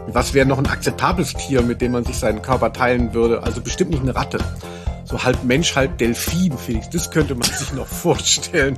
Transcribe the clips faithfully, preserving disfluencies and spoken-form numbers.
Was wäre noch ein akzeptables Tier, mit dem man sich seinen Körper teilen würde? Also bestimmt nicht eine Ratte. So halb Mensch, halb Delfin, Felix. Das könnte man sich noch vorstellen.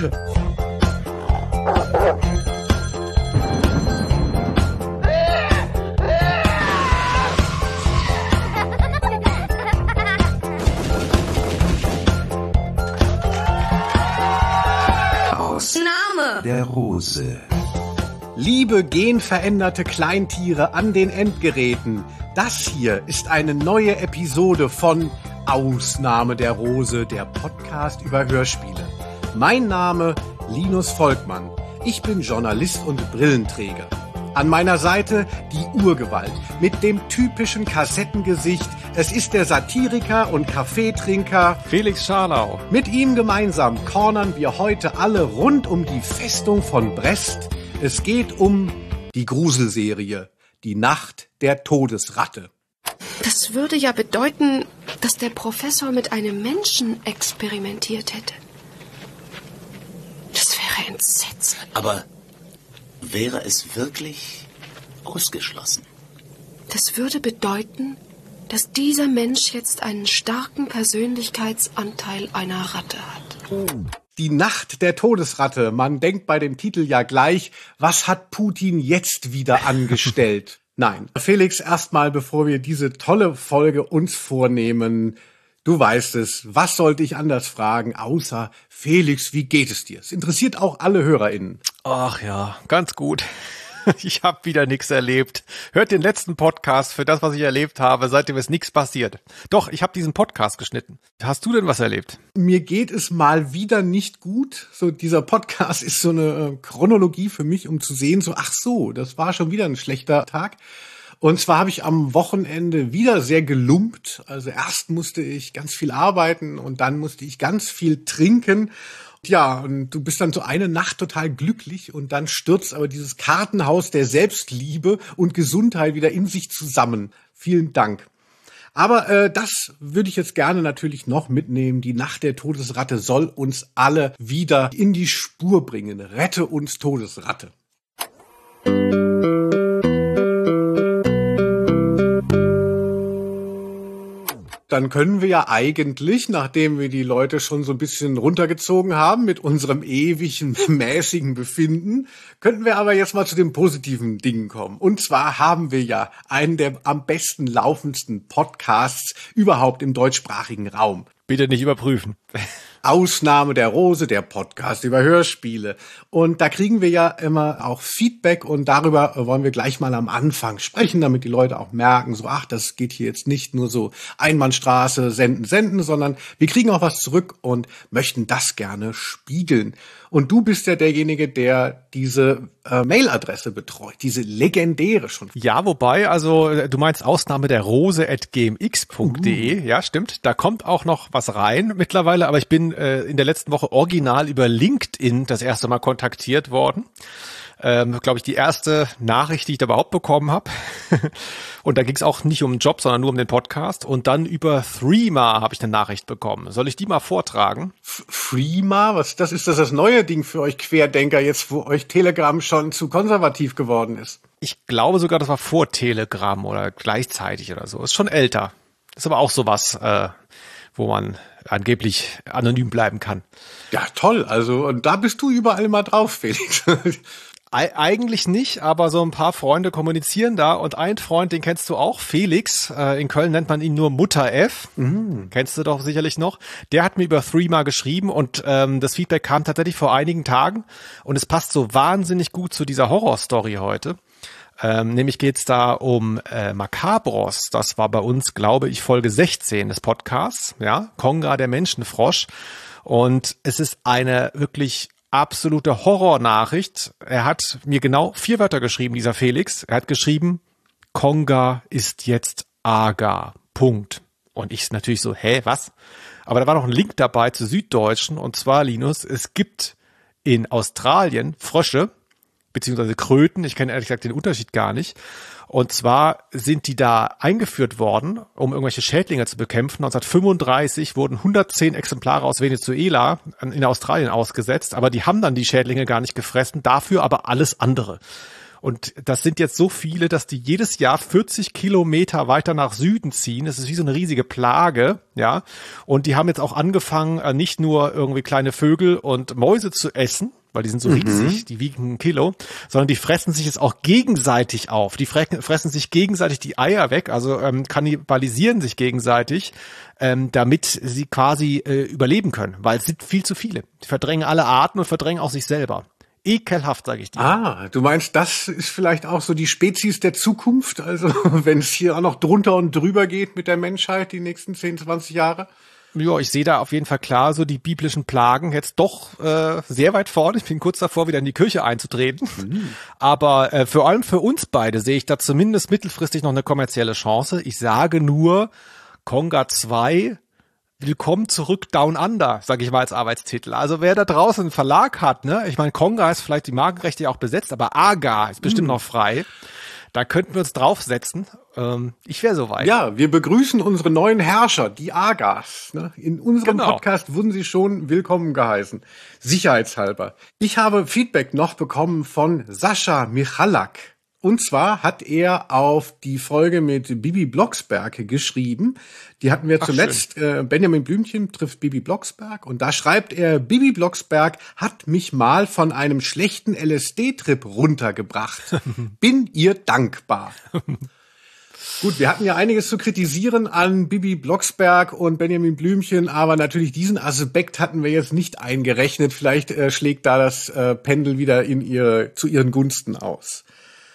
Ausnahme der Rose. Liebe genveränderte Kleintiere an den Endgeräten, das hier ist eine neue Episode von Ausnahme der Rose, der Podcast über Hörspiele. Mein Name Linus Volkmann. Ich bin Journalist und Brillenträger. An meiner Seite die Urgewalt mit dem typischen Kassettengesicht. Es ist der Satiriker und Kaffeetrinker Felix Scharlau. Mit ihm gemeinsam cornern wir heute alle rund um die Festung von Brest. Es geht um die Gruselserie, die Nacht der Todesratte. Das würde ja bedeuten, dass der Professor mit einem Menschen experimentiert hätte. Das wäre entsetzlich. Aber wäre es wirklich ausgeschlossen? Das würde bedeuten, dass dieser Mensch jetzt einen starken Persönlichkeitsanteil einer Ratte hat. Die Nacht der Todesratte. Man denkt bei dem Titel ja gleich, was hat Putin jetzt wieder angestellt? Nein. Felix, erstmal, bevor wir diese tolle Folge uns vornehmen, du weißt es, was sollte ich anders fragen, außer Felix, wie geht es dir? Es interessiert auch alle HörerInnen. Ach ja, ganz gut. Ich habe wieder nichts erlebt. Hört den letzten Podcast für das, was ich erlebt habe. Seitdem ist nichts passiert. Doch, ich habe diesen Podcast geschnitten. Hast du denn was erlebt? Mir geht es mal wieder nicht gut. So, dieser Podcast ist so eine äh, Chronologie für mich, um zu sehen, so, ach so, das war schon wieder ein schlechter Tag. Und zwar habe ich am Wochenende wieder sehr gelumpt. Also erst musste ich ganz viel arbeiten und dann musste ich ganz viel trinken. Ja, und du bist dann so eine Nacht total glücklich und dann stürzt aber dieses Kartenhaus der Selbstliebe und Gesundheit wieder in sich zusammen. Vielen Dank. Aber äh, das würde ich jetzt gerne natürlich noch mitnehmen. Die Nacht der Todesratte soll uns alle wieder in die Spur bringen. Rette uns, Todesratte. Dann können wir ja eigentlich, nachdem wir die Leute schon so ein bisschen runtergezogen haben mit unserem ewigen, mäßigen Befinden, könnten wir aber jetzt mal zu den positiven Dingen kommen. Und zwar haben wir ja einen der am besten laufendsten Podcasts überhaupt im deutschsprachigen Raum. Bitte nicht überprüfen. Ausnahme der Rose, der Podcast über Hörspiele. Und da kriegen wir ja immer auch Feedback und darüber wollen wir gleich mal am Anfang sprechen, damit die Leute auch merken, so, ach, das geht hier jetzt nicht nur so Einbahnstraße, senden, senden, sondern wir kriegen auch was zurück und möchten das gerne spiegeln. Und du bist ja derjenige, der diese äh, Mailadresse betreut, diese legendäre schon. Ja, wobei, also du meinst Ausnahme der Rose at gmx punkt de, uh. Ja, stimmt, da kommt auch noch was rein mittlerweile, aber ich bin äh, in der letzten Woche original über LinkedIn das erste Mal kontaktiert worden. Ähm, glaube ich, die erste Nachricht, die ich da überhaupt bekommen habe. Und da ging es auch nicht um einen Job, sondern nur um den Podcast. Und dann über Threema habe ich eine Nachricht bekommen. Soll ich die mal vortragen? Threema? Was, das ist das, das neue Ding für euch Querdenker jetzt, wo euch Telegram schon zu konservativ geworden ist? Ich glaube sogar, das war vor Telegram oder gleichzeitig oder so. Ist schon älter. Ist aber auch sowas, äh, wo man angeblich anonym bleiben kann. Ja, toll. Also, und da bist du überall mal drauf, Felix. Eigentlich nicht, aber so ein paar Freunde kommunizieren da und ein Freund, den kennst du auch, Felix, äh, in Köln nennt man ihn nur Mutter F, mhm. Kennst du doch sicherlich noch, der hat mir über Threema geschrieben und ähm, das Feedback kam tatsächlich vor einigen Tagen und es passt so wahnsinnig gut zu dieser Horrorstory heute. Ähm, nämlich geht's da um äh, Macabros, das war bei uns, glaube ich, Folge sechzehn des Podcasts, ja, Konga, der Menschenfrosch, und es ist eine wirklich absolute Horrornachricht. Er hat mir genau vier Wörter geschrieben, dieser Felix. Er hat geschrieben, Konga ist jetzt Aga. Punkt. Und ich natürlich so, hä, was? Aber da war noch ein Link dabei zu Süddeutschen. Und zwar, Linus, es gibt in Australien Frösche, beziehungsweise Kröten. Ich kenne ehrlich gesagt den Unterschied gar nicht. Und zwar sind die da eingeführt worden, um irgendwelche Schädlinge zu bekämpfen. neunzehnhundertfünfunddreißig wurden hundertzehn Exemplare aus Venezuela in Australien ausgesetzt, aber die haben dann die Schädlinge gar nicht gefressen, dafür aber alles andere. Und das sind jetzt so viele, dass die jedes Jahr vierzig Kilometer weiter nach Süden ziehen. Das ist wie so eine riesige Plage, ja. Und die haben jetzt auch angefangen, nicht nur irgendwie kleine Vögel und Mäuse zu essen, weil die sind so riesig, mhm. die wiegen ein Kilo, sondern die fressen sich jetzt auch gegenseitig auf. Die fre- fressen sich gegenseitig die Eier weg, also ähm, kannibalisieren sich gegenseitig, ähm, damit sie quasi äh, überleben können, weil es sind viel zu viele. Die verdrängen alle Arten und verdrängen auch sich selber. Ekelhaft, sage ich dir. Ah, du meinst, das ist vielleicht auch so die Spezies der Zukunft? Also wenn es hier auch noch drunter und drüber geht mit der Menschheit die nächsten zehn, zwanzig Jahre? Ja, ich sehe da auf jeden Fall klar so die biblischen Plagen jetzt doch äh, sehr weit vorne. Ich bin kurz davor, wieder in die Kirche einzutreten. Mhm. Aber äh, vor allem für uns beide sehe ich da zumindest mittelfristig noch eine kommerzielle Chance. Ich sage nur, Konga zwei, willkommen zurück Down Under, sage ich mal als Arbeitstitel. Also wer da draußen einen Verlag hat, ne, ich meine, Konga ist vielleicht die Markenrechte ja auch besetzt, aber Aga ist bestimmt mhm. noch frei. Da könnten wir uns draufsetzen. Ähm, ich wäre soweit. Ja, wir begrüßen unsere neuen Herrscher, die Agas. Ne? In unserem genau. Podcast wurden sie schon willkommen geheißen. Sicherheitshalber. Ich habe Feedback noch bekommen von Sascha Michalak. Und zwar hat er auf die Folge mit Bibi Blocksberg geschrieben. Die hatten wir Ach, zuletzt. Äh, Benjamin Blümchen trifft Bibi Blocksberg. Und da schreibt er, Bibi Blocksberg hat mich mal von einem schlechten L S D-Trip runtergebracht. Bin ihr dankbar. Gut, wir hatten ja einiges zu kritisieren an Bibi Blocksberg und Benjamin Blümchen, aber natürlich diesen Aspekt hatten wir jetzt nicht eingerechnet. Vielleicht äh, schlägt da das äh, Pendel wieder in ihr, zu ihren Gunsten aus.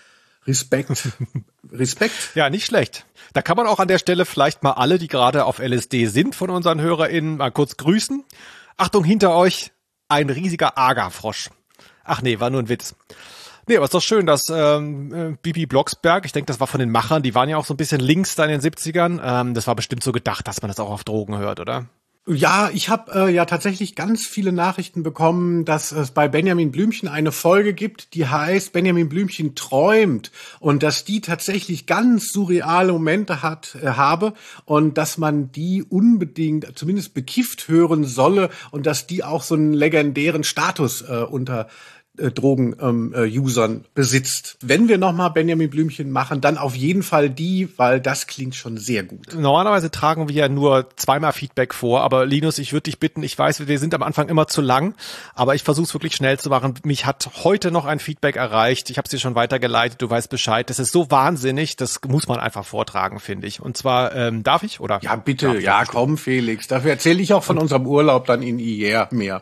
Respekt. Respekt. Ja, nicht schlecht. Da kann man auch an der Stelle vielleicht mal alle, die gerade auf L S D sind, von unseren HörerInnen mal kurz grüßen. Achtung, hinter euch ein riesiger Aga-Frosch. Ach nee, war nur ein Witz. Nee, aber ist doch schön, dass ähm, Bibi Blocksberg, ich denke, das war von den Machern, die waren ja auch so ein bisschen links da in den siebzigern. Ähm, das war bestimmt so gedacht, dass man das auch auf Drogen hört, oder? Ja, ich habe äh, ja tatsächlich ganz viele Nachrichten bekommen, dass es bei Benjamin Blümchen eine Folge gibt, die heißt Benjamin Blümchen träumt und dass die tatsächlich ganz surreale Momente hat äh, habe und dass man die unbedingt zumindest bekifft hören solle und dass die auch so einen legendären Status äh, unter Drogen-Usern ähm, äh, besitzt. Wenn wir nochmal Benjamin Blümchen machen, dann auf jeden Fall die, weil das klingt schon sehr gut. Normalerweise tragen wir ja nur zweimal Feedback vor, aber Linus, ich würde dich bitten, ich weiß, wir sind am Anfang immer zu lang, aber ich versuche es wirklich schnell zu machen. Mich hat heute noch ein Feedback erreicht, ich habe es dir schon weitergeleitet, du weißt Bescheid. Das ist so wahnsinnig, das muss man einfach vortragen, finde ich. Und zwar, ähm, darf ich, oder? Ja, bitte, ja, komm, Felix. Dafür erzähle ich auch von unserem Urlaub dann in Ier mehr.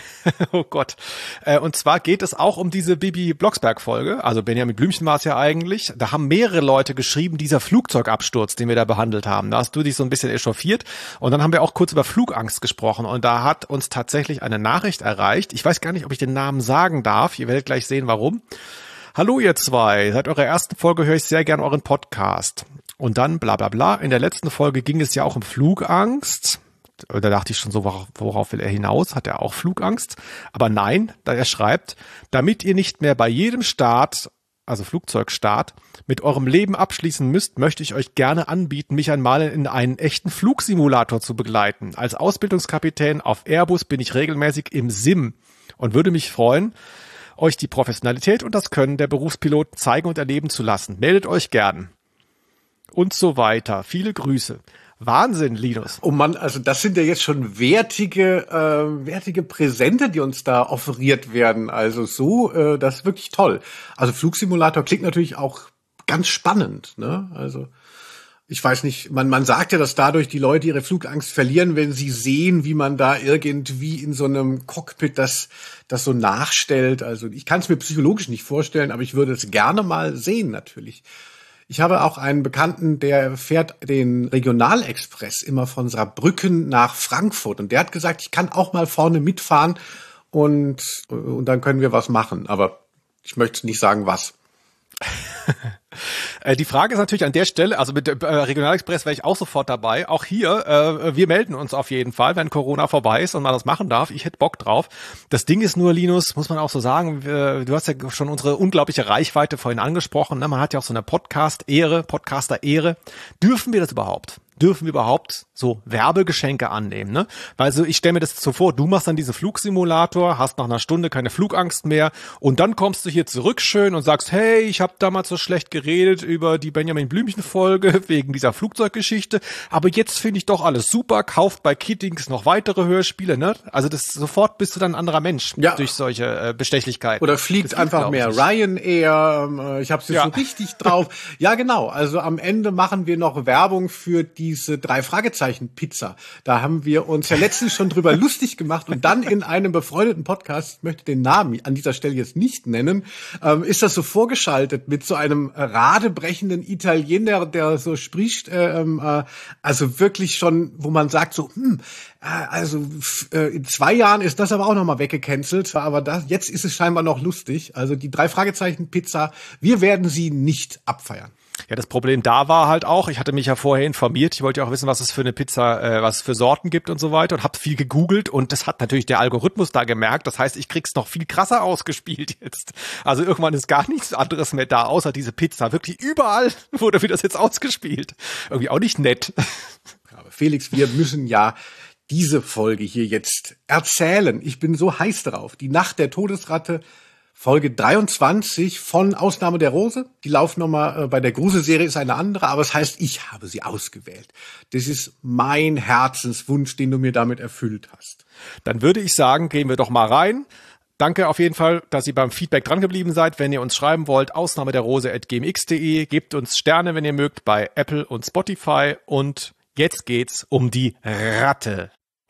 Oh Gott. Und zwar geht es auch um diese Bibi Blocksberg-Folge. Also Benjamin Blümchen war es ja eigentlich. Da haben mehrere Leute geschrieben, dieser Flugzeugabsturz, den wir da behandelt haben. Da hast du dich so ein bisschen echauffiert. Und dann haben wir auch kurz über Flugangst gesprochen. Und da hat uns tatsächlich eine Nachricht erreicht. Ich weiß gar nicht, ob ich den Namen sagen darf. Ihr werdet gleich sehen, warum. Hallo ihr zwei. Seit eurer ersten Folge höre ich sehr gern euren Podcast. Und dann bla bla bla. In der letzten Folge ging es ja auch um Flugangst. Da dachte ich schon so, worauf will er hinaus? Hat er auch Flugangst? Aber nein, da er schreibt, damit ihr nicht mehr bei jedem Start, also Flugzeugstart, mit eurem Leben abschließen müsst, möchte ich euch gerne anbieten, mich einmal in einen echten Flugsimulator zu begleiten. Als Ausbildungskapitän auf Airbus bin ich regelmäßig im Sim und würde mich freuen, euch die Professionalität und das Können der Berufspiloten zeigen und erleben zu lassen. Meldet euch gern. Und so weiter. Viele Grüße. Wahnsinn, Linus. Oh Mann, also das sind ja jetzt schon wertige, äh, wertige Präsente, die uns da offeriert werden. Also so, äh, das ist wirklich toll. Also Flugsimulator klingt natürlich auch ganz spannend, ne? Also ich weiß nicht, man man sagt ja, dass dadurch die Leute ihre Flugangst verlieren, wenn sie sehen, wie man da irgendwie in so einem Cockpit das das so nachstellt. Also ich kann es mir psychologisch nicht vorstellen, aber ich würde es gerne mal sehen, natürlich. Ich habe auch einen Bekannten, der fährt den Regionalexpress immer von Saarbrücken nach Frankfurt. Und der hat gesagt, ich kann auch mal vorne mitfahren und, und dann können wir was machen. Aber ich möchte nicht sagen, was. Die Frage ist natürlich an der Stelle, also mit äh, Regionalexpress wäre ich auch sofort dabei. Auch hier, äh, wir melden uns auf jeden Fall, wenn Corona vorbei ist und man das machen darf. Ich hätte Bock drauf. Das Ding ist nur, Linus, muss man auch so sagen, äh, du hast ja schon unsere unglaubliche Reichweite vorhin angesprochen. Ne? Man hat ja auch so eine Podcast-Ehre, Podcaster-Ehre. Dürfen wir das überhaupt? dürfen wir überhaupt so Werbegeschenke annehmen, ne? Weil so, ich stelle mir das so vor, du machst dann diesen Flugsimulator, hast nach einer Stunde keine Flugangst mehr und dann kommst du hier zurück schön und sagst, hey, ich habe damals so schlecht geredet über die Benjamin Blümchen-Folge wegen dieser Flugzeuggeschichte, aber jetzt finde ich doch alles super, kauft bei Kiddings noch weitere Hörspiele, ne? Also das sofort bist du dann ein anderer Mensch ja. durch solche äh, Bestechlichkeiten. Oder fliegt das einfach mehr Ryanair, äh, ich hab's jetzt ja. so richtig drauf. Ja, genau, also am Ende machen wir noch Werbung für die diese drei Fragezeichen Pizza. Da haben wir uns ja letztens schon drüber lustig gemacht und dann in einem befreundeten Podcast, ich möchte den Namen an dieser Stelle jetzt nicht nennen, ähm, ist das so vorgeschaltet mit so einem radebrechenden Italiener, der so spricht, ähm, äh, also wirklich schon, wo man sagt so, hm, also äh, in zwei Jahren ist das aber auch nochmal weggecancelt, aber das, jetzt ist es scheinbar noch lustig. Also die drei Fragezeichen Pizza, wir werden sie nicht abfeiern. Ja, das Problem da war halt auch, ich hatte mich ja vorher informiert, ich wollte ja auch wissen, was es für eine Pizza, äh, was es für Sorten gibt und so weiter und habe viel gegoogelt und das hat natürlich der Algorithmus da gemerkt, das heißt, ich krieg's noch viel krasser ausgespielt jetzt. Also irgendwann ist gar nichts anderes mehr da, außer diese Pizza. Wirklich überall wurde mir das jetzt ausgespielt. Irgendwie auch nicht nett. Aber Felix, wir müssen ja diese Folge hier jetzt erzählen. Ich bin so heiß drauf. Die Nacht der Todesratte, Folge dreiundzwanzig von Ausnahme der Rose. Die Laufnummer äh, bei der Gruselserie ist eine andere, aber es das heißt, ich habe sie ausgewählt. Das ist mein Herzenswunsch, den du mir damit erfüllt hast. Dann würde ich sagen, gehen wir doch mal rein. Danke auf jeden Fall, dass ihr beim Feedback dran geblieben seid. Wenn ihr uns schreiben wollt, ausnahme der Rose at gmx punkt de. Gebt uns Sterne, wenn ihr mögt, bei Apple und Spotify. Und jetzt geht's um die Ratte.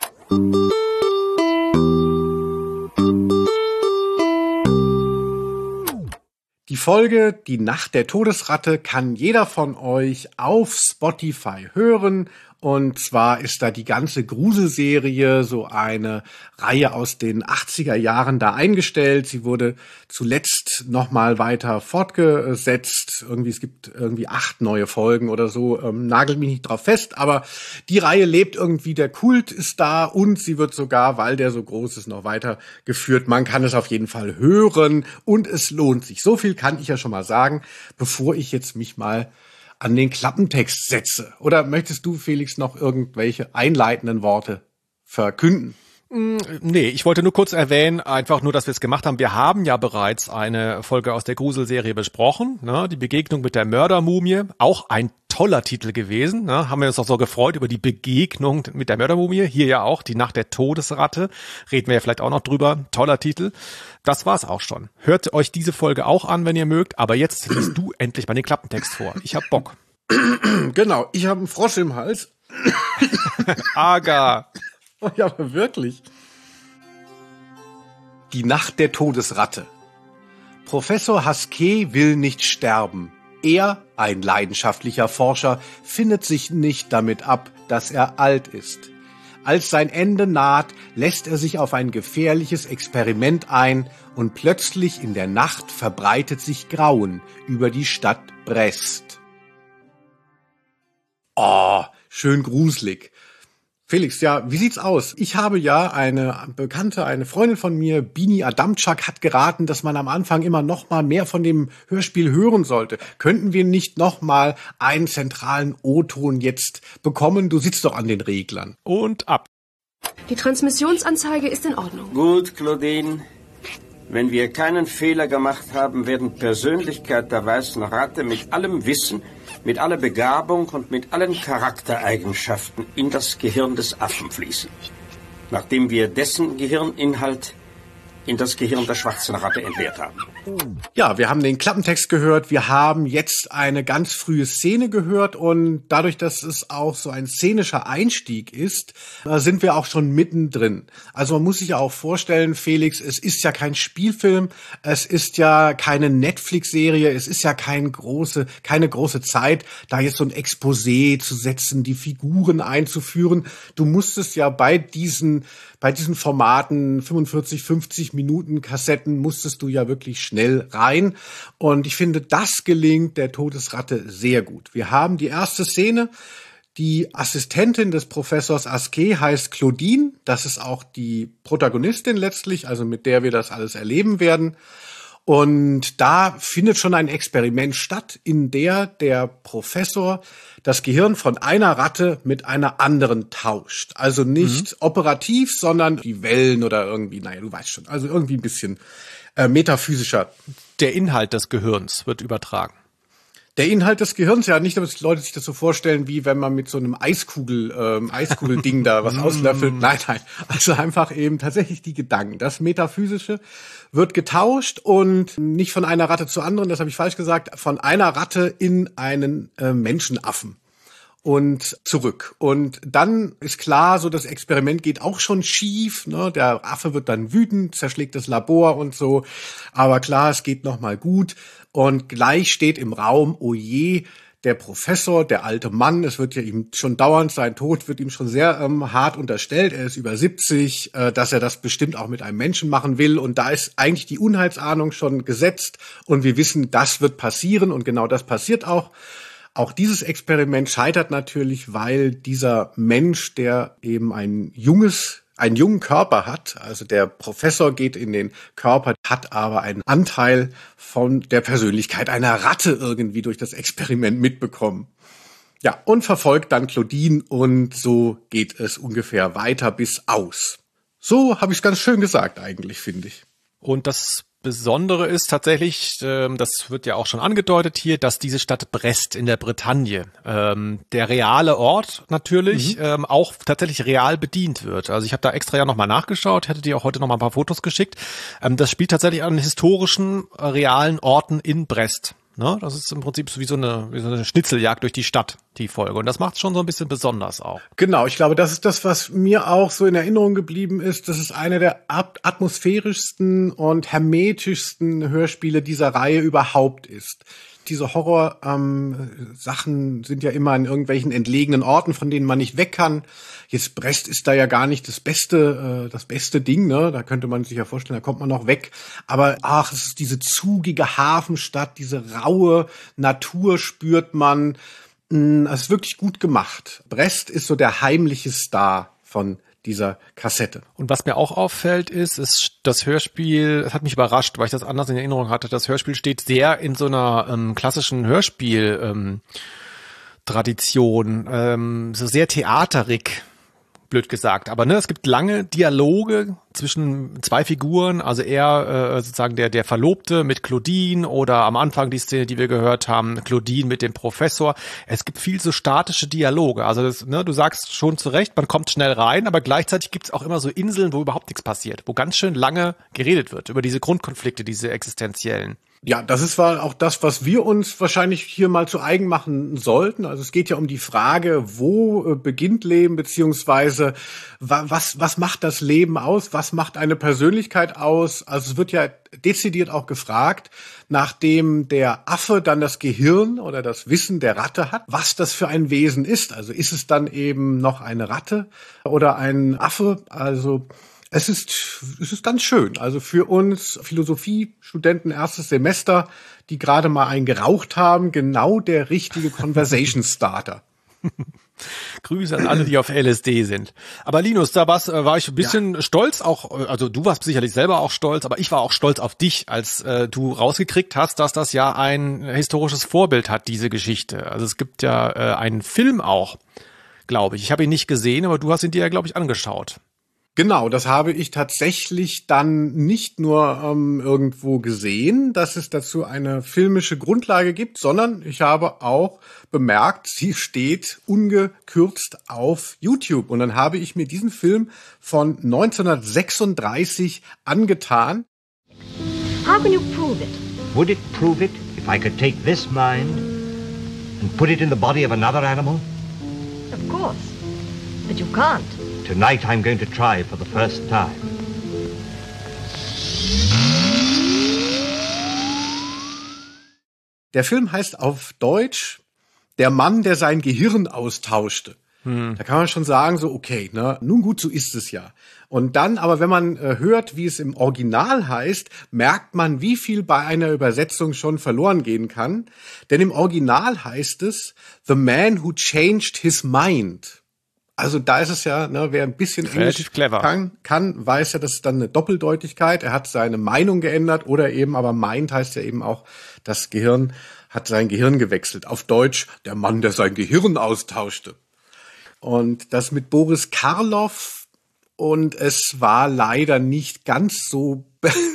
Die Folge Die Nacht der Todesratte kann jeder von euch auf Spotify hören. Und zwar ist da die ganze Gruselserie, so eine Reihe aus den achtziger Jahren da eingestellt. Sie wurde zuletzt nochmal weiter fortgesetzt. Irgendwie, es gibt irgendwie acht neue Folgen oder so. Ähm, nagelt mich nicht drauf fest, aber die Reihe lebt irgendwie, der Kult ist da und sie wird sogar, weil der so groß ist, noch weitergeführt. Man kann es auf jeden Fall hören und es lohnt sich. So viel kann ich ja schon mal sagen, bevor ich jetzt mich mal an den Klappentext setze. Oder möchtest du, Felix, noch irgendwelche einleitenden Worte verkünden? Nee, ich wollte nur kurz erwähnen, einfach nur, dass wir es gemacht haben. Wir haben ja bereits eine Folge aus der Gruselserie besprochen, ne? Die Begegnung mit der Mördermumie, auch ein toller Titel gewesen, ne? Haben wir uns auch so gefreut über die Begegnung mit der Mördermumie. Hier ja auch, die Nacht der Todesratte, reden wir ja vielleicht auch noch drüber, toller Titel. Das war's auch schon. Hört euch diese Folge auch an, wenn ihr mögt, aber jetzt liest du endlich mal den Klappentext vor. Ich hab Bock. Genau, ich habe einen Frosch im Hals. Aga. Ja, aber wirklich. Die Nacht der Todesratte. Professor Haskeh will nicht sterben. Er, ein leidenschaftlicher Forscher, findet sich nicht damit ab, dass er alt ist. Als sein Ende naht, lässt er sich auf ein gefährliches Experiment ein und plötzlich in der Nacht verbreitet sich Grauen über die Stadt Brest. Oh, schön gruselig. Felix, ja, wie sieht's aus? Ich habe ja eine Bekannte, eine Freundin von mir, Bini Adamczak, hat geraten, dass man am Anfang immer noch mal mehr von dem Hörspiel hören sollte. Könnten wir nicht noch mal einen zentralen O-Ton jetzt bekommen? Du sitzt doch an den Reglern. Und ab. Die Transmissionsanzeige ist in Ordnung. Gut, Claudine. Wenn wir keinen Fehler gemacht haben, werden Persönlichkeit der Weißen Ratte mit allem Wissen, mit aller Begabung und mit allen Charaktereigenschaften in das Gehirn des Affen fließen, nachdem wir dessen Gehirninhalt in das Gehirn der Schwarzen Ratte entleert haben. Ja, wir haben den Klappentext gehört, wir haben jetzt eine ganz frühe Szene gehört und dadurch, dass es auch so ein szenischer Einstieg ist, sind wir auch schon mittendrin. Also man muss sich ja auch vorstellen, Felix, es ist ja kein Spielfilm, es ist ja keine Netflix-Serie, es ist ja keine große, keine große Zeit, da jetzt so ein Exposé zu setzen, die Figuren einzuführen. Du musstest ja bei diesen Bei diesen Formaten, fünfundvierzig, fünfzig Minuten Kassetten, musstest du ja wirklich schnell rein. Und ich finde, das gelingt der Todesratte sehr gut. Wir haben die erste Szene. Die Assistentin des Professors Haskeh heißt Claudine. Das ist auch die Protagonistin letztlich, also mit der wir das alles erleben werden. Und da findet schon ein Experiment statt, in der der Professor das Gehirn von einer Ratte mit einer anderen tauscht. Also nicht mhm. operativ, sondern die Wellen oder irgendwie, naja, du weißt schon, also irgendwie ein bisschen äh, metaphysischer. Der Inhalt des Gehirns wird übertragen. Der Inhalt des Gehirns, ja, nicht, dass die Leute sich das so vorstellen, wie wenn man mit so einem Eiskugel, ähm, Eiskugelding da was auslöffelt. Nein, nein. Also einfach eben tatsächlich die Gedanken. Das Metaphysische wird getauscht und nicht von einer Ratte zur anderen, das habe ich falsch gesagt, von einer Ratte in einen äh, Menschenaffen und zurück. Und dann ist klar, so das Experiment geht auch schon schief, ne? Der Affe wird dann wütend, zerschlägt das Labor und so. Aber klar, es geht noch mal gut. Und gleich steht im Raum, oh je, der Professor, der alte Mann, es wird ja ihm schon dauernd, sein Tod wird ihm schon sehr ähm, hart unterstellt. Er ist über siebzig, äh, dass er das bestimmt auch mit einem Menschen machen will. Und da ist eigentlich die Unheilsahnung schon gesetzt. Und wir wissen, das wird passieren. Und genau das passiert auch. Auch dieses Experiment scheitert natürlich, weil dieser Mensch, der eben ein junges, einen jungen Körper hat, also der Professor geht in den Körper, hat aber einen Anteil von der Persönlichkeit einer Ratte irgendwie durch das Experiment mitbekommen. Ja, und verfolgt dann Claudine und so geht es ungefähr weiter bis aus. So habe ich es ganz schön gesagt eigentlich, finde ich. Und das Besondere ist tatsächlich, ähm, das wird ja auch schon angedeutet hier, dass diese Stadt Brest in der Bretagne, ähm, der reale Ort natürlich, mhm. ähm, auch tatsächlich real bedient wird. Also ich habe da extra ja nochmal nachgeschaut, hätte dir auch heute nochmal ein paar Fotos geschickt. Ähm, das spielt tatsächlich an historischen, äh, realen Orten in Brest. Ne? Das ist im Prinzip so wie so eine, wie so eine Schnitzeljagd durch die Stadt, die Folge. Und das macht es schon so ein bisschen besonders auch. Genau, ich glaube, das ist das, was mir auch so in Erinnerung geblieben ist. Das ist eine der atmosphärischsten und hermetischsten Hörspiele dieser Reihe überhaupt ist. Diese Horror-Sachen ähm, sind ja immer an irgendwelchen entlegenen Orten, von denen man nicht weg kann. Jetzt Brest ist da ja gar nicht das beste, äh, das beste Ding, ne? Da könnte man sich ja vorstellen, da kommt man noch weg. Aber ach, es ist diese zugige Hafenstadt, diese raue Natur spürt man. Es ist wirklich gut gemacht. Brest ist so der heimliche Star von dieser Kassette. Und was mir auch auffällt ist, ist das Hörspiel, es hat mich überrascht, weil ich das anders in Erinnerung hatte, das Hörspiel steht sehr in so einer ähm, klassischen Hörspiel ähm, Tradition, ähm, so sehr theaterig, blöd gesagt. Aber ne, es gibt lange Dialoge zwischen zwei Figuren, also er äh, sozusagen der der Verlobte mit Claudine oder am Anfang die Szene, die wir gehört haben, Claudine mit dem Professor. Es gibt viel so statische Dialoge. Also das, ne, du sagst schon zu Recht, man kommt schnell rein, aber gleichzeitig gibt es auch immer so Inseln, wo überhaupt nichts passiert, wo ganz schön lange geredet wird über diese Grundkonflikte, diese existenziellen. Ja, das ist auch das, was wir uns wahrscheinlich hier mal zu eigen machen sollten. Also es geht ja um die Frage, wo beginnt Leben, beziehungsweise was, was macht das Leben aus? Was macht eine Persönlichkeit aus? Also es wird ja dezidiert auch gefragt, nachdem der Affe dann das Gehirn oder das Wissen der Ratte hat, was das für ein Wesen ist. Also ist es dann eben noch eine Ratte oder ein Affe? Also Es ist, es ist ganz schön. Also für uns Philosophiestudenten erstes Semester, die gerade mal einen geraucht haben, genau der richtige Conversation Starter. Grüße an alle, die auf L S D sind. Aber Linus, da war's, war ich ein bisschen ja. stolz auch, also du warst sicherlich selber auch stolz, aber ich war auch stolz auf dich, als äh, du rausgekriegt hast, dass das ja ein historisches Vorbild hat, diese Geschichte. Also es gibt ja äh, einen Film auch, glaube ich. Ich habe ihn nicht gesehen, aber du hast ihn dir ja, glaube ich, angeschaut. Genau, das habe ich tatsächlich dann nicht nur ähm, irgendwo gesehen, dass es dazu eine filmische Grundlage gibt, sondern ich habe auch bemerkt, sie steht ungekürzt auf YouTube. Und dann habe ich mir diesen Film von neunzehnhundertsechsunddreißig angetan. How can you prove it? Would it prove it if I could take this mind and put it in the body of another animal? Of course, but you can't. Tonight I'm going to try for the first time. Der Film heißt auf Deutsch Der Mann, der sein Gehirn austauschte. Hm. Da kann man schon sagen, so okay, ne, nun gut, so ist es ja. Und dann, aber wenn man äh, hört, wie es im Original heißt, merkt man, wie viel bei einer Übersetzung schon verloren gehen kann. Denn im Original heißt es The Man Who Changed His Mind. Also da ist es ja, ne, wer ein bisschen Relativ Englisch clever. kann, kann, weiß ja, das ist dann eine Doppeldeutigkeit. Er hat seine Meinung geändert oder eben, aber meint heißt ja eben auch, das Gehirn hat sein Gehirn gewechselt. Auf Deutsch, der Mann, der sein Gehirn austauschte. Und das mit Boris Karloff, und es war leider nicht ganz so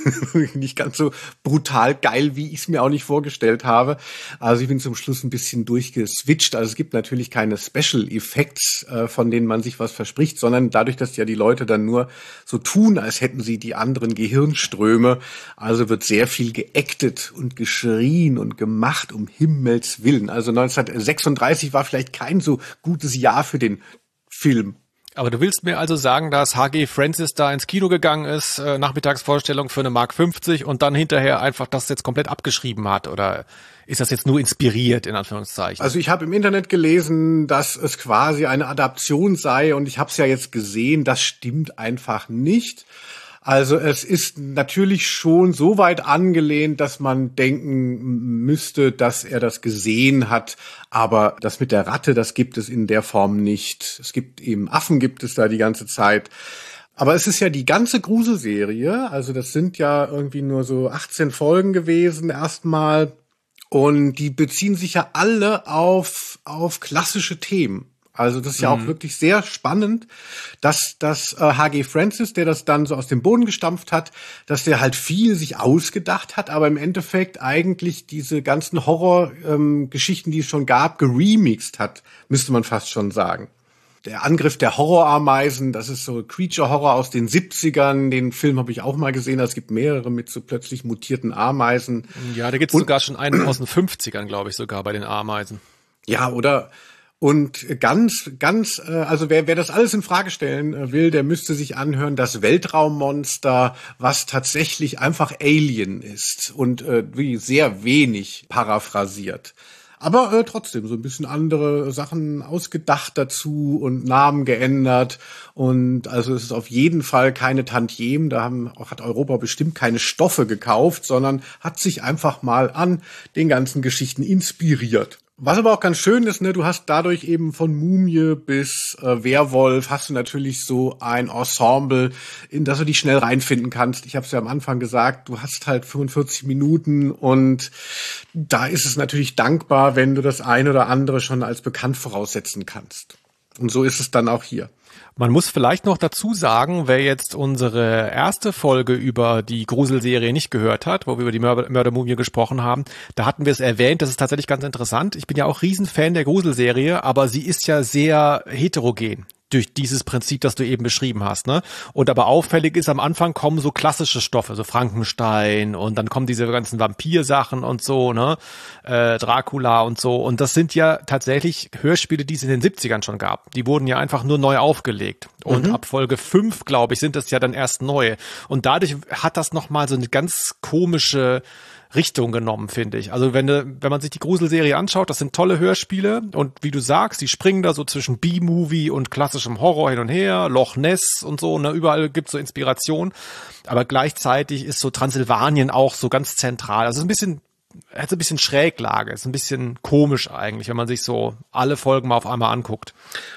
nicht ganz so brutal geil, wie ich es mir auch nicht vorgestellt habe. Also ich bin zum Schluss ein bisschen durchgeswitcht. Also es gibt natürlich keine Special Effects, äh, von denen man sich was verspricht, sondern dadurch, dass ja die Leute dann nur so tun, als hätten sie die anderen Gehirnströme. Also wird sehr viel geactet und geschrien und gemacht, um Himmels Willen. Also neunzehnhundertsechsunddreißig war vielleicht kein so gutes Jahr für den Film. Aber du willst mir also sagen, dass H G Francis da ins Kino gegangen ist, äh, Nachmittagsvorstellung für eine Mark fünfzig und dann hinterher einfach das jetzt komplett abgeschrieben hat? Oder ist das jetzt nur inspiriert, in Anführungszeichen? Also ich habe im Internet gelesen, dass es quasi eine Adaption sei und ich habe es ja jetzt gesehen, das stimmt einfach nicht. Also es ist natürlich schon so weit angelehnt, dass man denken müsste, dass er das gesehen hat. Aber das mit der Ratte, das gibt es in der Form nicht. Es gibt eben Affen, gibt es da die ganze Zeit. Aber es ist ja die ganze Gruselserie. Also das sind ja irgendwie nur so achtzehn Folgen gewesen erstmal. Und die beziehen sich ja alle auf, auf klassische Themen. Also das ist ja auch wirklich sehr spannend, dass das äh, H G Francis, der das dann so aus dem Boden gestampft hat, dass der halt viel sich ausgedacht hat, aber im Endeffekt eigentlich diese ganzen Horror-Geschichten, ähm, die es schon gab, geremixed hat, müsste man fast schon sagen. Der Angriff der Horrorameisen, das ist so Creature-Horror aus den siebzigern. Den Film habe ich auch mal gesehen. Es gibt mehrere mit so plötzlich mutierten Ameisen. Ja, da gibt es sogar schon einen aus den fünfzigern, glaube ich, sogar bei den Ameisen. Ja, oder... Und ganz, ganz, also wer, wer das alles in Frage stellen will, der müsste sich anhören, das Weltraummonster, was tatsächlich einfach Alien ist und äh, wie sehr wenig paraphrasiert. Aber äh, trotzdem so ein bisschen andere Sachen ausgedacht dazu und Namen geändert. Und also es ist auf jeden Fall keine Tantiemen. Da haben, hat Europa bestimmt keine Stoffe gekauft, sondern hat sich einfach mal an den ganzen Geschichten inspiriert. Was aber auch ganz schön ist, ne, du hast dadurch eben von Mumie bis äh, Werwolf hast du natürlich so ein Ensemble, in das du dich schnell reinfinden kannst. Ich habe es ja am Anfang gesagt, du hast halt fünfundvierzig Minuten und da ist es natürlich dankbar, wenn du das eine oder andere schon als bekannt voraussetzen kannst. Und so ist es dann auch hier. Man muss vielleicht noch dazu sagen, wer jetzt unsere erste Folge über die Gruselserie nicht gehört hat, wo wir über die Mörder- Mördermumie gesprochen haben, da hatten wir es erwähnt, das ist tatsächlich ganz interessant. Ich bin ja auch Riesenfan der Gruselserie, aber sie ist ja sehr heterogen durch dieses Prinzip, das du eben beschrieben hast, ne? Und aber auffällig ist, am Anfang kommen so klassische Stoffe, so Frankenstein und dann kommen diese ganzen Vampir-Sachen und so, ne? Äh, Dracula und so. Und das sind ja tatsächlich Hörspiele, die es in den siebzigern schon gab. Die wurden ja einfach nur neu aufgelegt. Und mhm. ab Folge fünf, glaube ich, sind das ja dann erst neue. Und dadurch hat das nochmal so eine ganz komische Richtung genommen, finde ich. Also wenn wenn man sich die Gruselserie anschaut, das sind tolle Hörspiele und wie du sagst, die springen da so zwischen B-Movie und klassischem Horror hin und her, Loch Ness und so, ne, überall gibt's so Inspiration, aber gleichzeitig ist so Transsilvanien auch so ganz zentral. Also es ist ein bisschen hat so ein bisschen Schräglage, ist ein bisschen komisch eigentlich, wenn man sich so alle Folgen mal auf einmal anguckt.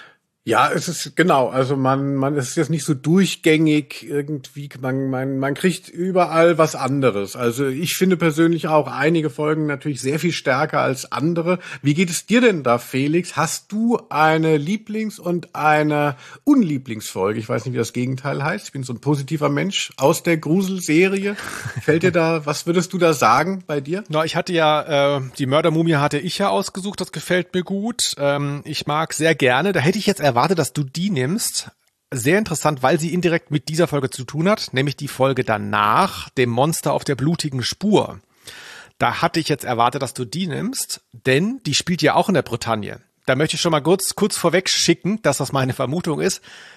Ja, es ist genau, also man man ist jetzt nicht so durchgängig irgendwie, man man man kriegt überall was anderes. Also ich finde persönlich auch einige Folgen natürlich sehr viel stärker als andere. Wie geht es dir denn da, Felix? Hast du eine Lieblings- und eine Unlieblingsfolge? Ich weiß nicht, wie das Gegenteil heißt. Ich bin so ein positiver Mensch aus der Gruselserie. Fällt dir da, was würdest du da sagen bei dir? Na, ich hatte ja, äh, die Mördermumie hatte ich ja ausgesucht, das gefällt mir gut. Ähm, ich mag sehr gerne, da hätte ich jetzt erwarte, dass du die nimmst. Sehr interessant, weil sie indirekt mit dieser Folge zu tun hat, nämlich die Folge danach, dem Monster auf der blutigen Spur. Da hatte ich jetzt erwartet, dass du die nimmst, denn die spielt ja auch in der Bretagne. Da möchte ich schon mal kurz, kurz vorweg schicken, dass das meine Vermutung ist.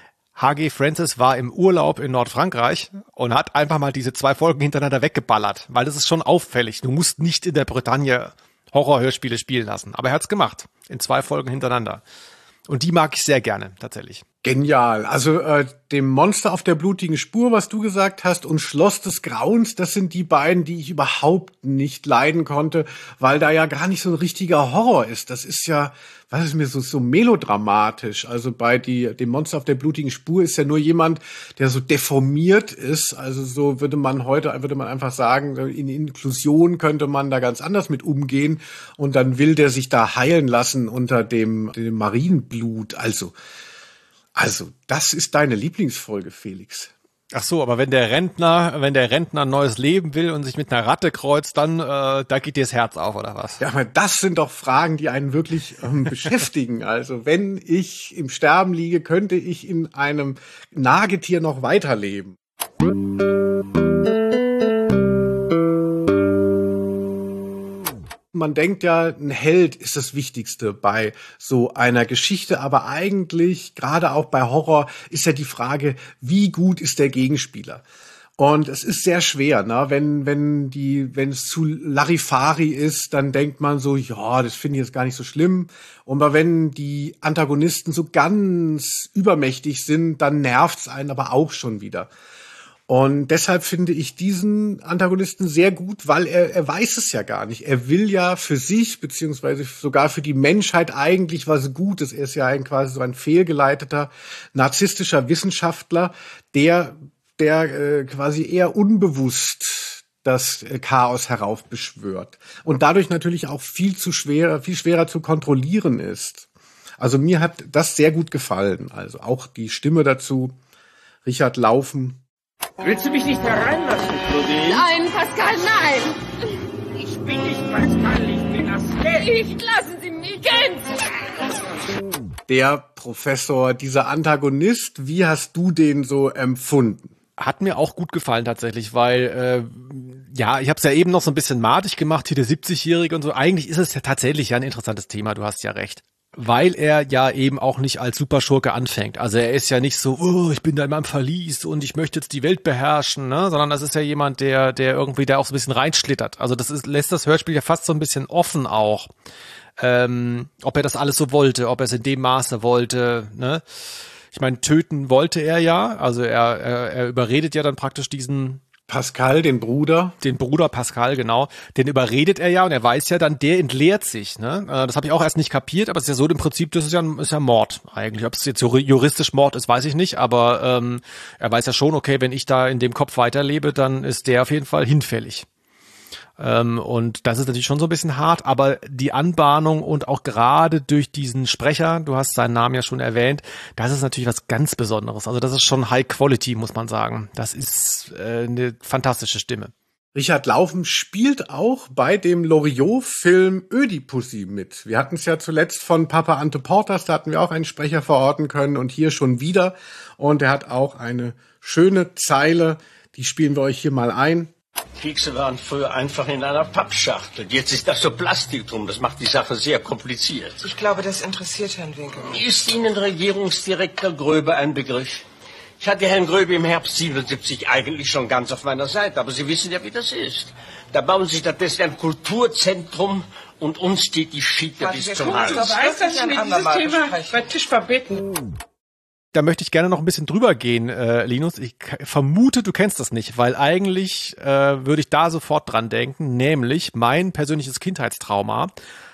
H G Francis war im Urlaub in Nordfrankreich und hat einfach mal diese zwei Folgen hintereinander weggeballert, weil das ist schon auffällig. Du musst nicht in der Bretagne Horrorhörspiele spielen lassen, aber er hat's gemacht, in zwei Folgen hintereinander. Und die mag ich sehr gerne, tatsächlich. Genial. Also äh, dem Monster auf der blutigen Spur, was du gesagt hast, und Schloss des Grauens, das sind die beiden, die ich überhaupt nicht leiden konnte, weil da ja gar nicht so ein richtiger Horror ist. Das ist ja, was ist mir so so melodramatisch. Also bei die dem Monster auf der blutigen Spur ist ja nur jemand, der so deformiert ist. Also so würde man heute würde man einfach sagen, in Inklusion könnte man da ganz anders mit umgehen. Und dann will der sich da heilen lassen unter dem, dem Marienblut. Also Also, das ist deine Lieblingsfolge, Felix. Ach so, aber wenn der Rentner, wenn der Rentner ein neues Leben will und sich mit einer Ratte kreuzt, dann äh, da geht dir das Herz auf, oder was? Ja, aber das sind doch Fragen, die einen wirklich ähm, beschäftigen. Also, wenn ich im Sterben liege, könnte ich in einem Nagetier noch weiterleben. Man denkt ja, ein Held ist das Wichtigste bei so einer Geschichte, aber eigentlich, gerade auch bei Horror, ist ja die Frage, wie gut ist der Gegenspieler? Und es ist sehr schwer, ne? Wenn, wenn die, wenn es zu Larifari ist, dann denkt man so, ja, das finde ich jetzt gar nicht so schlimm. Und wenn die Antagonisten so ganz übermächtig sind, dann nervt's einen aber auch schon wieder. Und deshalb finde ich diesen Antagonisten sehr gut, weil er, er weiß es ja gar nicht. Er will ja für sich, beziehungsweise sogar für die Menschheit eigentlich was Gutes. Er ist ja ein quasi so ein fehlgeleiteter, narzisstischer Wissenschaftler, der, der äh, quasi eher unbewusst das Chaos heraufbeschwört. Und dadurch natürlich auch viel zu schwer, viel schwerer zu kontrollieren ist. Also mir hat das sehr gut gefallen. Also auch die Stimme dazu, Richard Laufen. Willst du mich nicht hereinlassen, Claudine? Nein, Pascal, nein! Ich bin nicht Pascal, ich bin Askel. Nicht, lassen Sie mich gehen! Der Professor, dieser Antagonist, wie hast du den so empfunden? Hat mir auch gut gefallen tatsächlich, weil äh, ja, ich habe es ja eben noch so ein bisschen madig gemacht, hier der siebzigjährige und so. Eigentlich ist es ja tatsächlich ja ein interessantes Thema, du hast ja recht. Weil er ja eben auch nicht als Superschurke anfängt. Also er ist ja nicht so, oh, ich bin da in meinem Verlies und ich möchte jetzt die Welt beherrschen, ne? Sondern das ist ja jemand, der der irgendwie da auch so ein bisschen reinschlittert. Also das ist, lässt das Hörspiel ja fast so ein bisschen offen auch, ähm, ob er das alles so wollte, ob er es in dem Maße wollte, ne? Ich meine, töten wollte er ja, also er, er, er überredet ja dann praktisch diesen Pascal, den Bruder. Den Bruder Pascal, genau. Den überredet er ja und er weiß ja dann, der entleert sich. Ne? Das habe ich auch erst nicht kapiert, aber es ist ja so im Prinzip, das ist ja, ist ja Mord eigentlich. Ob es jetzt juristisch Mord ist, weiß ich nicht, aber ähm, er weiß ja schon, okay, wenn ich da in dem Kopf weiterlebe, dann ist der auf jeden Fall hinfällig. Ähm, und das ist natürlich schon so ein bisschen hart, aber die Anbahnung und auch gerade durch diesen Sprecher, du hast seinen Namen ja schon erwähnt, das ist natürlich was ganz Besonderes. Also das ist schon High Quality, muss man sagen. Das ist äh, eine fantastische Stimme. Richard Laufen spielt auch bei dem Loriot-Film Ödipussy mit. Wir hatten es ja zuletzt von Papa Ante Portas, da hatten wir auch einen Sprecher verorten können und hier schon wieder. Und er hat auch eine schöne Zeile, die spielen wir euch hier mal ein. Kekse waren früher einfach in einer Pappschachtel. Jetzt ist das so Plastik drum. Das macht die Sache sehr kompliziert. Ich glaube, das interessiert Herrn Winkel. Ist Ihnen Regierungsdirektor Gröbe ein Begriff? Ich hatte Herrn Gröbe im Herbst siebenundsiebzig eigentlich schon ganz auf meiner Seite. Aber Sie wissen ja, wie das ist. Da bauen Sie stattdessen ein Kulturzentrum und uns steht die Schiete bis zum Hals. Ich weiß, dass wir dieses Thema bei Tisch verbeten. Da möchte ich gerne noch ein bisschen drüber gehen, äh, Linus. Ich vermute, du kennst das nicht, weil eigentlich äh, würde ich da sofort dran denken, nämlich mein persönliches Kindheitstrauma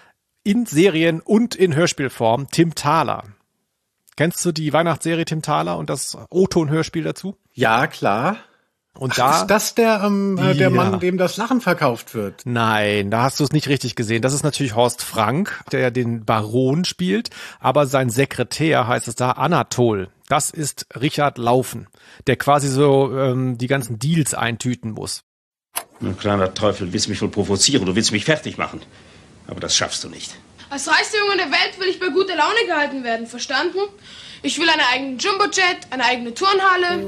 in Serien und in Hörspielform, Tim Thaler. Kennst du die Weihnachtsserie Tim Thaler und das O-Ton-Hörspiel dazu? Ja, klar. Und Ach, da ist das der, ähm, äh, der ja. Mann, dem das Lachen verkauft wird? Nein, da hast du es nicht richtig gesehen. Das ist natürlich Horst Frank, der ja den Baron spielt, aber sein Sekretär heißt es da Anatol. Das ist Richard Laufen, der quasi so ähm, die ganzen Deals eintüten muss. Du kleiner Teufel, du willst mich wohl provozieren, du willst mich fertig machen. Aber das schaffst du nicht. Als reichster Junge der Welt will ich bei guter Laune gehalten werden, verstanden? Ich will einen eigenen Jumbojet, eine eigene Turnhalle.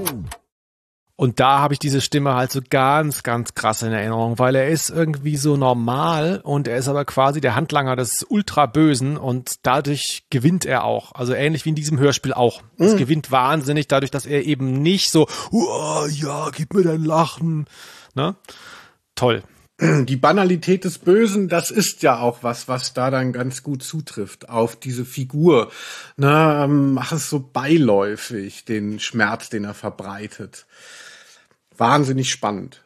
Und da habe ich diese Stimme halt so ganz, ganz krass in Erinnerung, weil er ist irgendwie so normal und er ist aber quasi der Handlanger des Ultrabösen und dadurch gewinnt er auch. Also ähnlich wie in diesem Hörspiel auch. Es mm. gewinnt wahnsinnig dadurch, dass er eben nicht so, oh, ja, gib mir dein Lachen. Ne? Toll. Die Banalität des Bösen, das ist ja auch was, was da dann ganz gut zutrifft auf diese Figur. Na, mach es so beiläufig, den Schmerz, den er verbreitet. Wahnsinnig spannend.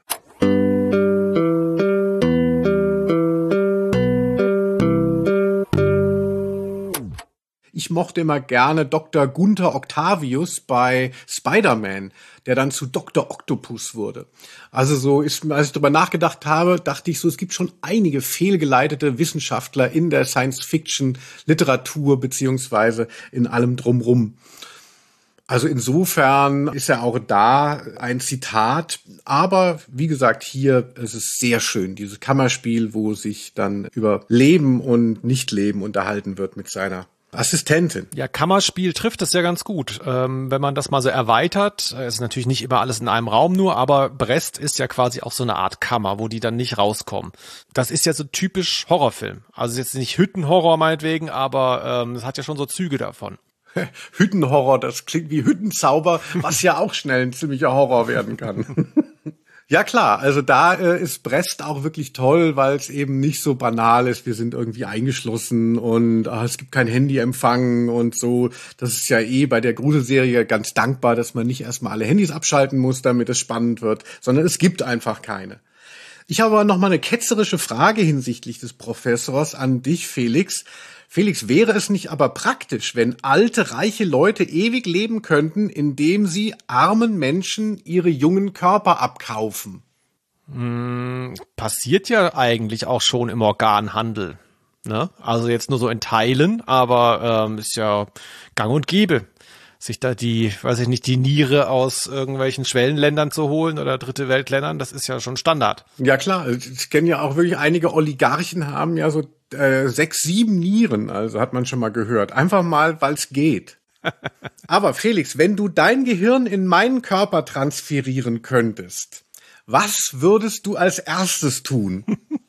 Ich mochte immer gerne Doktor Gunther Octavius bei Spider-Man, der dann zu Doktor Octopus wurde. Also so ist, als ich darüber nachgedacht habe, dachte ich so, es gibt schon einige fehlgeleitete Wissenschaftler in der Science-Fiction-Literatur beziehungsweise in allem drumrum. Also insofern ist ja auch da ein Zitat, aber wie gesagt, hier ist es sehr schön, dieses Kammerspiel, wo sich dann über Leben und Nichtleben unterhalten wird mit seiner Assistentin. Ja, Kammerspiel trifft es ja ganz gut. Ähm, wenn man das mal so erweitert, ist natürlich nicht immer alles in einem Raum nur, aber Brest ist ja quasi auch so eine Art Kammer, wo die dann nicht rauskommen. Das ist ja so typisch Horrorfilm. Also jetzt nicht Hüttenhorror meinetwegen, aber ähm, es hat ja schon so Züge davon. Hüttenhorror, das klingt wie Hüttenzauber, was ja auch schnell ein ziemlicher Horror werden kann. Ja klar, also da äh, ist Brest auch wirklich toll, weil es eben nicht so banal ist, wir sind irgendwie eingeschlossen und ach, es gibt kein Handyempfang und so. Das ist ja eh bei der Gruselserie ganz dankbar, dass man nicht erstmal alle Handys abschalten muss, damit es spannend wird, sondern es gibt einfach keine. Ich habe aber noch mal eine ketzerische Frage hinsichtlich des Professors an dich, Felix. Felix, wäre es nicht aber praktisch, wenn alte, reiche Leute ewig leben könnten, indem sie armen Menschen ihre jungen Körper abkaufen? Hm, passiert ja eigentlich auch schon im Organhandel. Ne? Also jetzt nur so in Teilen, aber ähm, ist ja gang und gäbe, sich da die, weiß ich nicht, die Niere aus irgendwelchen Schwellenländern zu holen oder dritte Weltländern, das ist ja schon Standard. Ja klar, ich kenne ja auch wirklich einige Oligarchen haben ja so äh, sechs, sieben Nieren, also hat man schon mal gehört. Einfach mal, weil es geht. Aber Felix, wenn du dein Gehirn in meinen Körper transferieren könntest, was würdest du als erstes tun?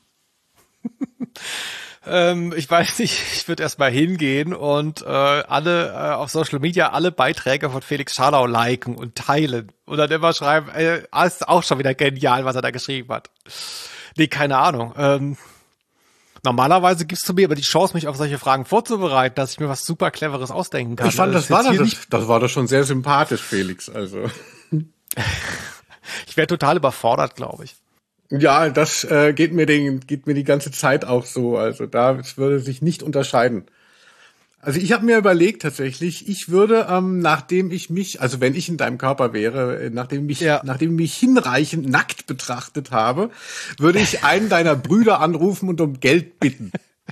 Ähm, ich weiß nicht, ich würde erstmal hingehen und äh, alle äh, auf Social Media alle Beiträge von Felix Scharlau liken und teilen und dann immer schreiben, äh, ist auch schon wieder genial, was er da geschrieben hat. Nee, keine Ahnung. Ähm, normalerweise gibst du mir aber die Chance, mich auf solche Fragen vorzubereiten, dass ich mir was super Cleveres ausdenken kann. Ich fand, das, das war das, das war doch schon sehr sympathisch, Felix. Also ich wäre total überfordert, glaube ich. Ja, das äh, geht mir den, geht mir die ganze Zeit auch so. Also da es würde sich nicht unterscheiden. Also ich habe mir überlegt tatsächlich, ich würde, ähm, nachdem ich mich, also wenn ich in deinem Körper wäre, äh, nachdem ich, ja. nachdem ich mich hinreichend nackt betrachtet habe, würde ich einen deiner Brüder anrufen und um Geld bitten.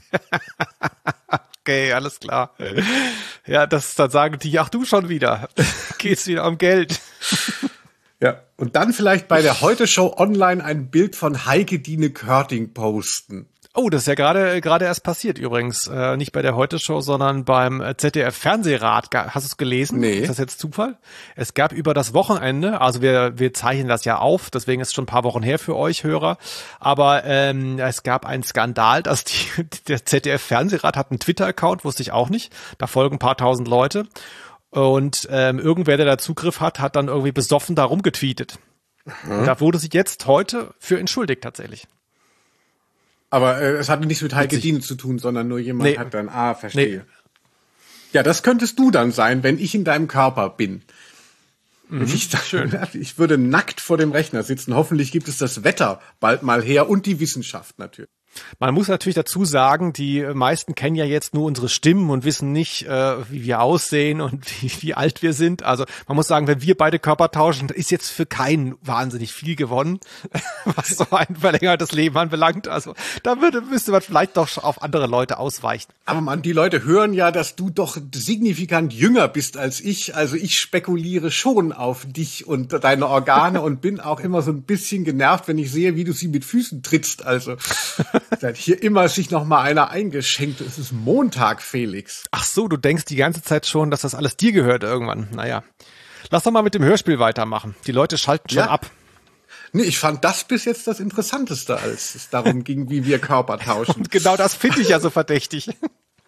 Okay, alles klar. Ja, das dann sagen die, ach du schon wieder, geht's wieder um Geld. Ja, und dann vielleicht bei der Heute-Show online ein Bild von Heike Dine Körting posten. Oh, das ist ja gerade gerade erst passiert übrigens. Äh, nicht bei der Heute-Show, sondern beim Z D F-Fernsehrat. Hast du es gelesen? Nee. Ist das jetzt Zufall? Es gab über das Wochenende, also wir wir zeichnen das ja auf, deswegen ist es schon ein paar Wochen her für euch Hörer, aber ähm, es gab einen Skandal, dass die, der Z D F-Fernsehrat hat einen Twitter-Account, wusste ich auch nicht. Da folgen ein paar tausend Leute. Und ähm, irgendwer, der da Zugriff hat, hat dann irgendwie besoffen da rumgetweetet. Mhm. Und da wurde sie jetzt heute für entschuldigt tatsächlich. Aber äh, es hatte nichts mit Heike Dine zu tun, sondern nur jemand nee. hat dann, ah, verstehe. Nee. Ja, das könntest du dann sein, wenn ich in deinem Körper bin. Mhm. Ich, Schön. Ich würde nackt vor dem Rechner sitzen. Hoffentlich gibt es das Wetter bald mal her und die Wissenschaft natürlich. Man muss natürlich dazu sagen, die meisten kennen ja jetzt nur unsere Stimmen und wissen nicht, äh, wie wir aussehen und wie, wie alt wir sind. Also man muss sagen, wenn wir beide Körper tauschen, ist jetzt für keinen wahnsinnig viel gewonnen, was so ein verlängertes Leben anbelangt. Also da würde, müsste man vielleicht doch auf andere Leute ausweichen. Aber man, die Leute hören ja, dass du doch signifikant jünger bist als ich. Also ich spekuliere schon auf dich und deine Organe und bin auch immer so ein bisschen genervt, wenn ich sehe, wie du sie mit Füßen trittst. Also seit hier immer sich noch mal einer eingeschenkt. Es ist Montag, Felix. Ach so, du denkst die ganze Zeit schon, dass das alles dir gehört irgendwann. Naja, lass doch mal mit dem Hörspiel weitermachen. Die Leute schalten schon ja. ab. Nee, ich fand das bis jetzt das Interessanteste, als es darum ging, wie wir Körper tauschen. Und genau das finde ich ja so verdächtig.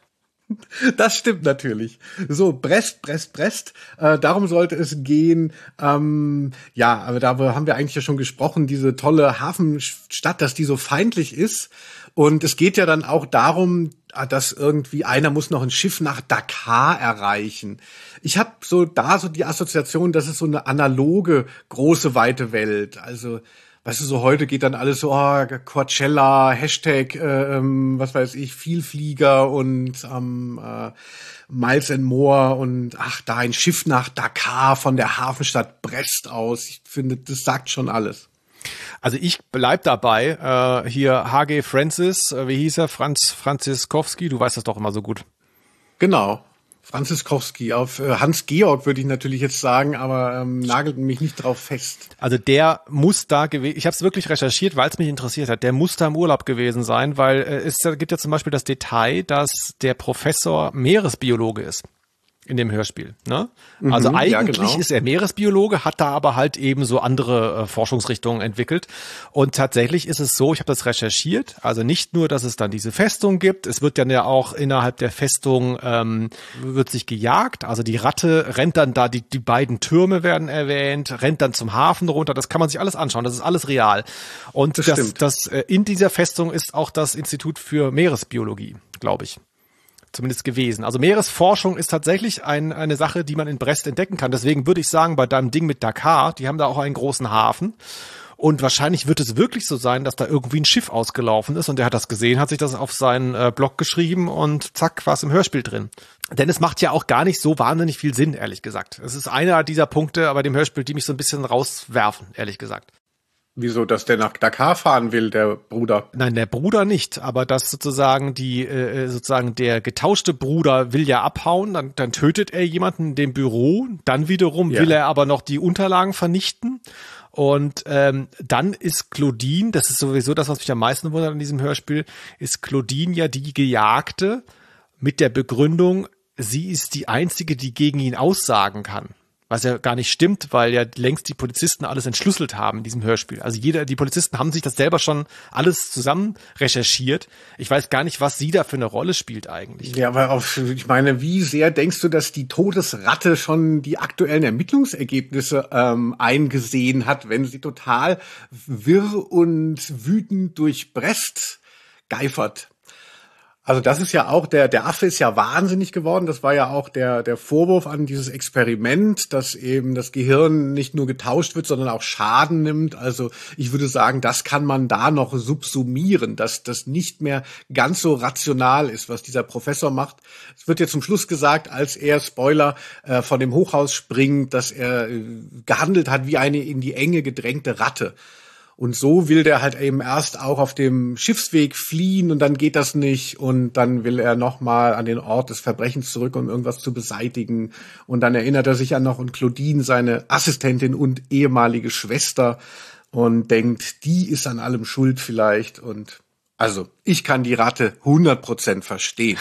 Das stimmt natürlich. So, Brest, Brest, Brest. Äh, darum sollte es gehen. Ähm, ja, aber da haben wir eigentlich ja schon gesprochen, diese tolle Hafenstadt, dass die so feindlich ist. Und es geht ja dann auch darum, dass irgendwie einer muss noch ein Schiff nach Dakar erreichen. Ich habe so da so die Assoziation, das ist so eine analoge, große, weite Welt. Also weißt du, so heute geht dann alles so, oh, Coachella, Hashtag, äh, ähm, was weiß ich, Vielflieger und ähm, äh, Miles and More und ach, da ein Schiff nach Dakar von der Hafenstadt Brest aus. Ich finde, das sagt schon alles. Also ich bleib dabei. Äh, hier H G Francis, äh, wie hieß er? Franz Franziskowski, du weißt das doch immer so gut. Genau. Franziskowski, auf äh, Hans-Georg würde ich natürlich jetzt sagen, aber ähm, nagelt mich nicht drauf fest. Also der muss da gewesen, ich habe es wirklich recherchiert, weil es mich interessiert hat, der muss da im Urlaub gewesen sein, weil äh, es gibt ja zum Beispiel das Detail, dass der Professor Meeresbiologe ist in dem Hörspiel. Ne? Mhm, also eigentlich ja, genau. ist er Meeresbiologe, hat da aber halt eben so andere äh, Forschungsrichtungen entwickelt. Und tatsächlich ist es so, ich habe das recherchiert, also nicht nur, dass es dann diese Festung gibt, es wird dann ja auch innerhalb der Festung ähm, wird sich gejagt, also die Ratte rennt dann da, die, die beiden Türme werden erwähnt, rennt dann zum Hafen runter, das kann man sich alles anschauen, das ist alles real. Und das, das, das äh, in dieser Festung ist auch das Institut für Meeresbiologie, glaube ich. Zumindest gewesen. Also Meeresforschung ist tatsächlich ein, eine Sache, die man in Brest entdecken kann. Deswegen würde ich sagen, bei deinem Ding mit Dakar, die haben da auch einen großen Hafen. Und wahrscheinlich wird es wirklich so sein, dass da irgendwie ein Schiff ausgelaufen ist und der hat das gesehen, hat sich das auf seinen äh, Blog geschrieben und zack, war es im Hörspiel drin. Denn es macht ja auch gar nicht so wahnsinnig viel Sinn, ehrlich gesagt. Es ist einer dieser Punkte bei dem Hörspiel, die mich so ein bisschen rauswerfen, ehrlich gesagt. Wieso, dass der nach Dakar fahren will, der Bruder? Nein, der Bruder nicht, aber dass sozusagen die äh, sozusagen der getauschte Bruder will ja abhauen, dann, dann tötet er jemanden in dem Büro, dann wiederum ja. will er aber noch die Unterlagen vernichten und ähm, dann ist Claudine, das ist sowieso das, was mich am meisten wundert an diesem Hörspiel, ist Claudine ja die Gejagte mit der Begründung, sie ist die Einzige, die gegen ihn aussagen kann. Was ja gar nicht stimmt, weil ja längst die Polizisten alles entschlüsselt haben in diesem Hörspiel. Also jeder, die Polizisten haben sich das selber schon alles zusammen recherchiert. Ich weiß gar nicht, was sie da für eine Rolle spielt eigentlich. Ja, aber auf, ich meine, wie sehr denkst du, dass die Todesratte schon die aktuellen Ermittlungsergebnisse ähm, eingesehen hat, wenn sie total wirr und wütend durch Brest geifert? Also das ist ja auch, der der Affe ist ja wahnsinnig geworden. Das war ja auch der der Vorwurf an dieses Experiment, dass eben das Gehirn nicht nur getauscht wird, sondern auch Schaden nimmt. Also ich würde sagen, das kann man da noch subsumieren, dass das nicht mehr ganz so rational ist, was dieser Professor macht. Es wird ja zum Schluss gesagt, als er, Spoiler, äh, von dem Hochhaus springt, dass er äh, gehandelt hat wie eine in die Enge gedrängte Ratte. Und so will der halt eben erst auch auf dem Schiffsweg fliehen und dann geht das nicht und dann will er nochmal an den Ort des Verbrechens zurück, um irgendwas zu beseitigen. Und dann erinnert er sich an noch an Claudine, seine Assistentin und ehemalige Schwester und denkt, die ist an allem schuld vielleicht. Und also, ich kann die Ratte hundert Prozent verstehen.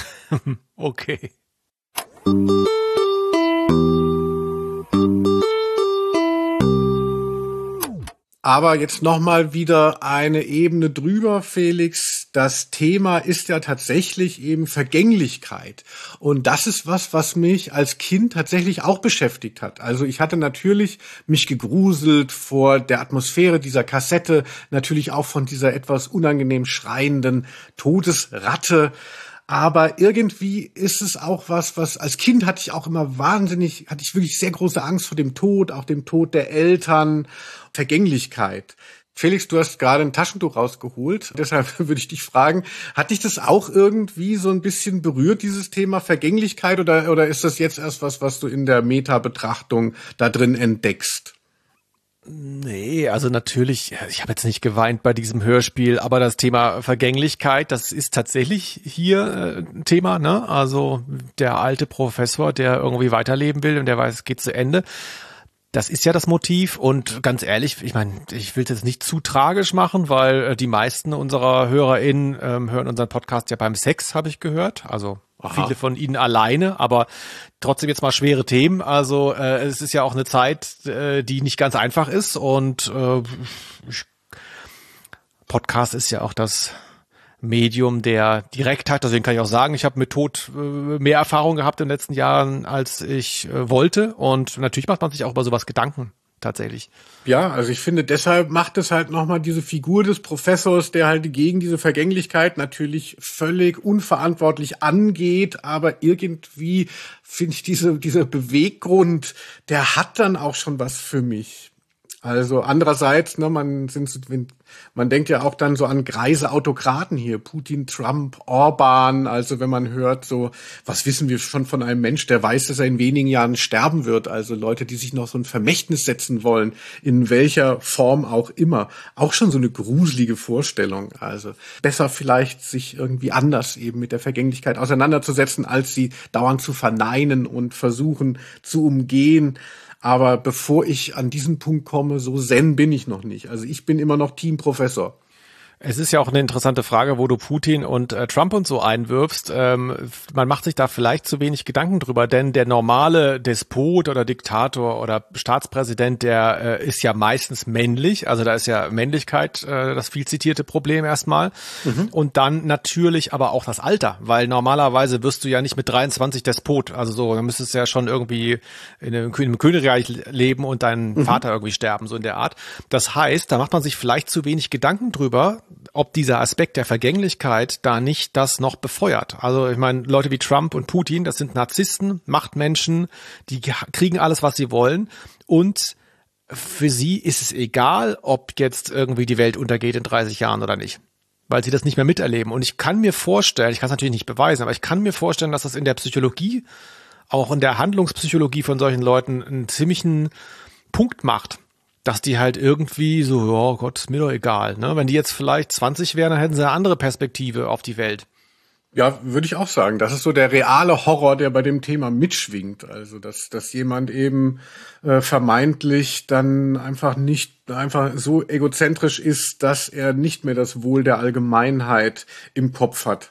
Okay. Aber jetzt nochmal wieder eine Ebene drüber, Felix. Das Thema ist ja tatsächlich eben Vergänglichkeit. Und das ist was, was mich als Kind tatsächlich auch beschäftigt hat. Also ich hatte natürlich mich gegruselt vor der Atmosphäre dieser Kassette, natürlich auch von dieser etwas unangenehm schreienden Todesratte. Aber irgendwie ist es auch was, was als Kind hatte ich auch immer wahnsinnig, hatte ich wirklich sehr große Angst vor dem Tod, auch dem Tod der Eltern, Vergänglichkeit. Felix, du hast gerade ein Taschentuch rausgeholt. Deshalb würde ich dich fragen, hat dich das auch irgendwie so ein bisschen berührt, dieses Thema Vergänglichkeit, oder, oder ist das jetzt erst was, was du in der Meta-Betrachtung da drin entdeckst? Nee, also natürlich, ich habe jetzt nicht geweint bei diesem Hörspiel, aber das Thema Vergänglichkeit, das ist tatsächlich hier ein Thema, ne? Also der alte Professor, der irgendwie weiterleben will und der weiß, es geht zu Ende. Das ist ja das Motiv und ganz ehrlich, ich meine, ich will es jetzt nicht zu tragisch machen, weil die meisten unserer HörerInnen ähm, hören unseren Podcast ja beim Sex, habe ich gehört, also Aha. viele von ihnen alleine, aber trotzdem jetzt mal schwere Themen. Also äh, es ist ja auch eine Zeit, äh, die nicht ganz einfach ist und äh, Podcast ist ja auch das Medium der Direktheit. Deswegen kann ich auch sagen, ich habe mit Tod äh, mehr Erfahrung gehabt in den letzten Jahren, als ich äh, wollte. Und natürlich macht man sich auch über sowas Gedanken. Tatsächlich. Ja, also ich finde, deshalb macht es halt nochmal diese Figur des Professors, der halt gegen diese Vergänglichkeit natürlich völlig unverantwortlich angeht, aber irgendwie finde ich diese, dieser Beweggrund, der hat dann auch schon was für mich. Also andererseits, ne, man sind, man denkt ja auch dann so an greise Autokraten hier, Putin, Trump, Orban. Also wenn man hört, so was wissen wir schon von einem Mensch, der weiß, dass er in wenigen Jahren sterben wird. Also Leute, die sich noch so ein Vermächtnis setzen wollen, in welcher Form auch immer. Auch schon so eine gruselige Vorstellung. Also besser vielleicht sich irgendwie anders eben mit der Vergänglichkeit auseinanderzusetzen, als sie dauernd zu verneinen und versuchen zu umgehen. Aber bevor ich an diesen Punkt komme, so zen bin ich noch nicht. Also ich bin immer noch Team Professor. Es ist ja auch eine interessante Frage, wo du Putin und äh, Trump und so einwirfst. Ähm, man macht sich da vielleicht zu wenig Gedanken drüber, denn der normale Despot oder Diktator oder Staatspräsident, der äh, ist ja meistens männlich. Also da ist ja Männlichkeit äh, das viel zitierte Problem erstmal. Mhm. Und dann natürlich aber auch das Alter, weil normalerweise wirst du ja nicht mit dreiundzwanzig Despot. Also so, dann müsstest du ja schon irgendwie in einem, in einem Königreich leben und dein mhm. Vater irgendwie sterben, so in der Art. Das heißt, da macht man sich vielleicht zu wenig Gedanken drüber, ob dieser Aspekt der Vergänglichkeit da nicht das noch befeuert. Also ich meine, Leute wie Trump und Putin, das sind Narzissten, Machtmenschen, die kriegen alles, was sie wollen, und für sie ist es egal, ob jetzt irgendwie die Welt untergeht in dreißig Jahren oder nicht, weil sie das nicht mehr miterleben. Und ich kann mir vorstellen, ich kann es natürlich nicht beweisen, aber ich kann mir vorstellen, dass das in der Psychologie, auch in der Handlungspsychologie von solchen Leuten einen ziemlichen Punkt macht. Dass die halt irgendwie so, oh Gott, ist mir doch egal. Ne? Wenn die jetzt vielleicht zwanzig wären, dann hätten sie eine andere Perspektive auf die Welt. Ja, würde ich auch sagen. Das ist so der reale Horror, der bei dem Thema mitschwingt. Also, dass, dass jemand eben äh, vermeintlich dann einfach nicht, einfach so egozentrisch ist, dass er nicht mehr das Wohl der Allgemeinheit im Kopf hat.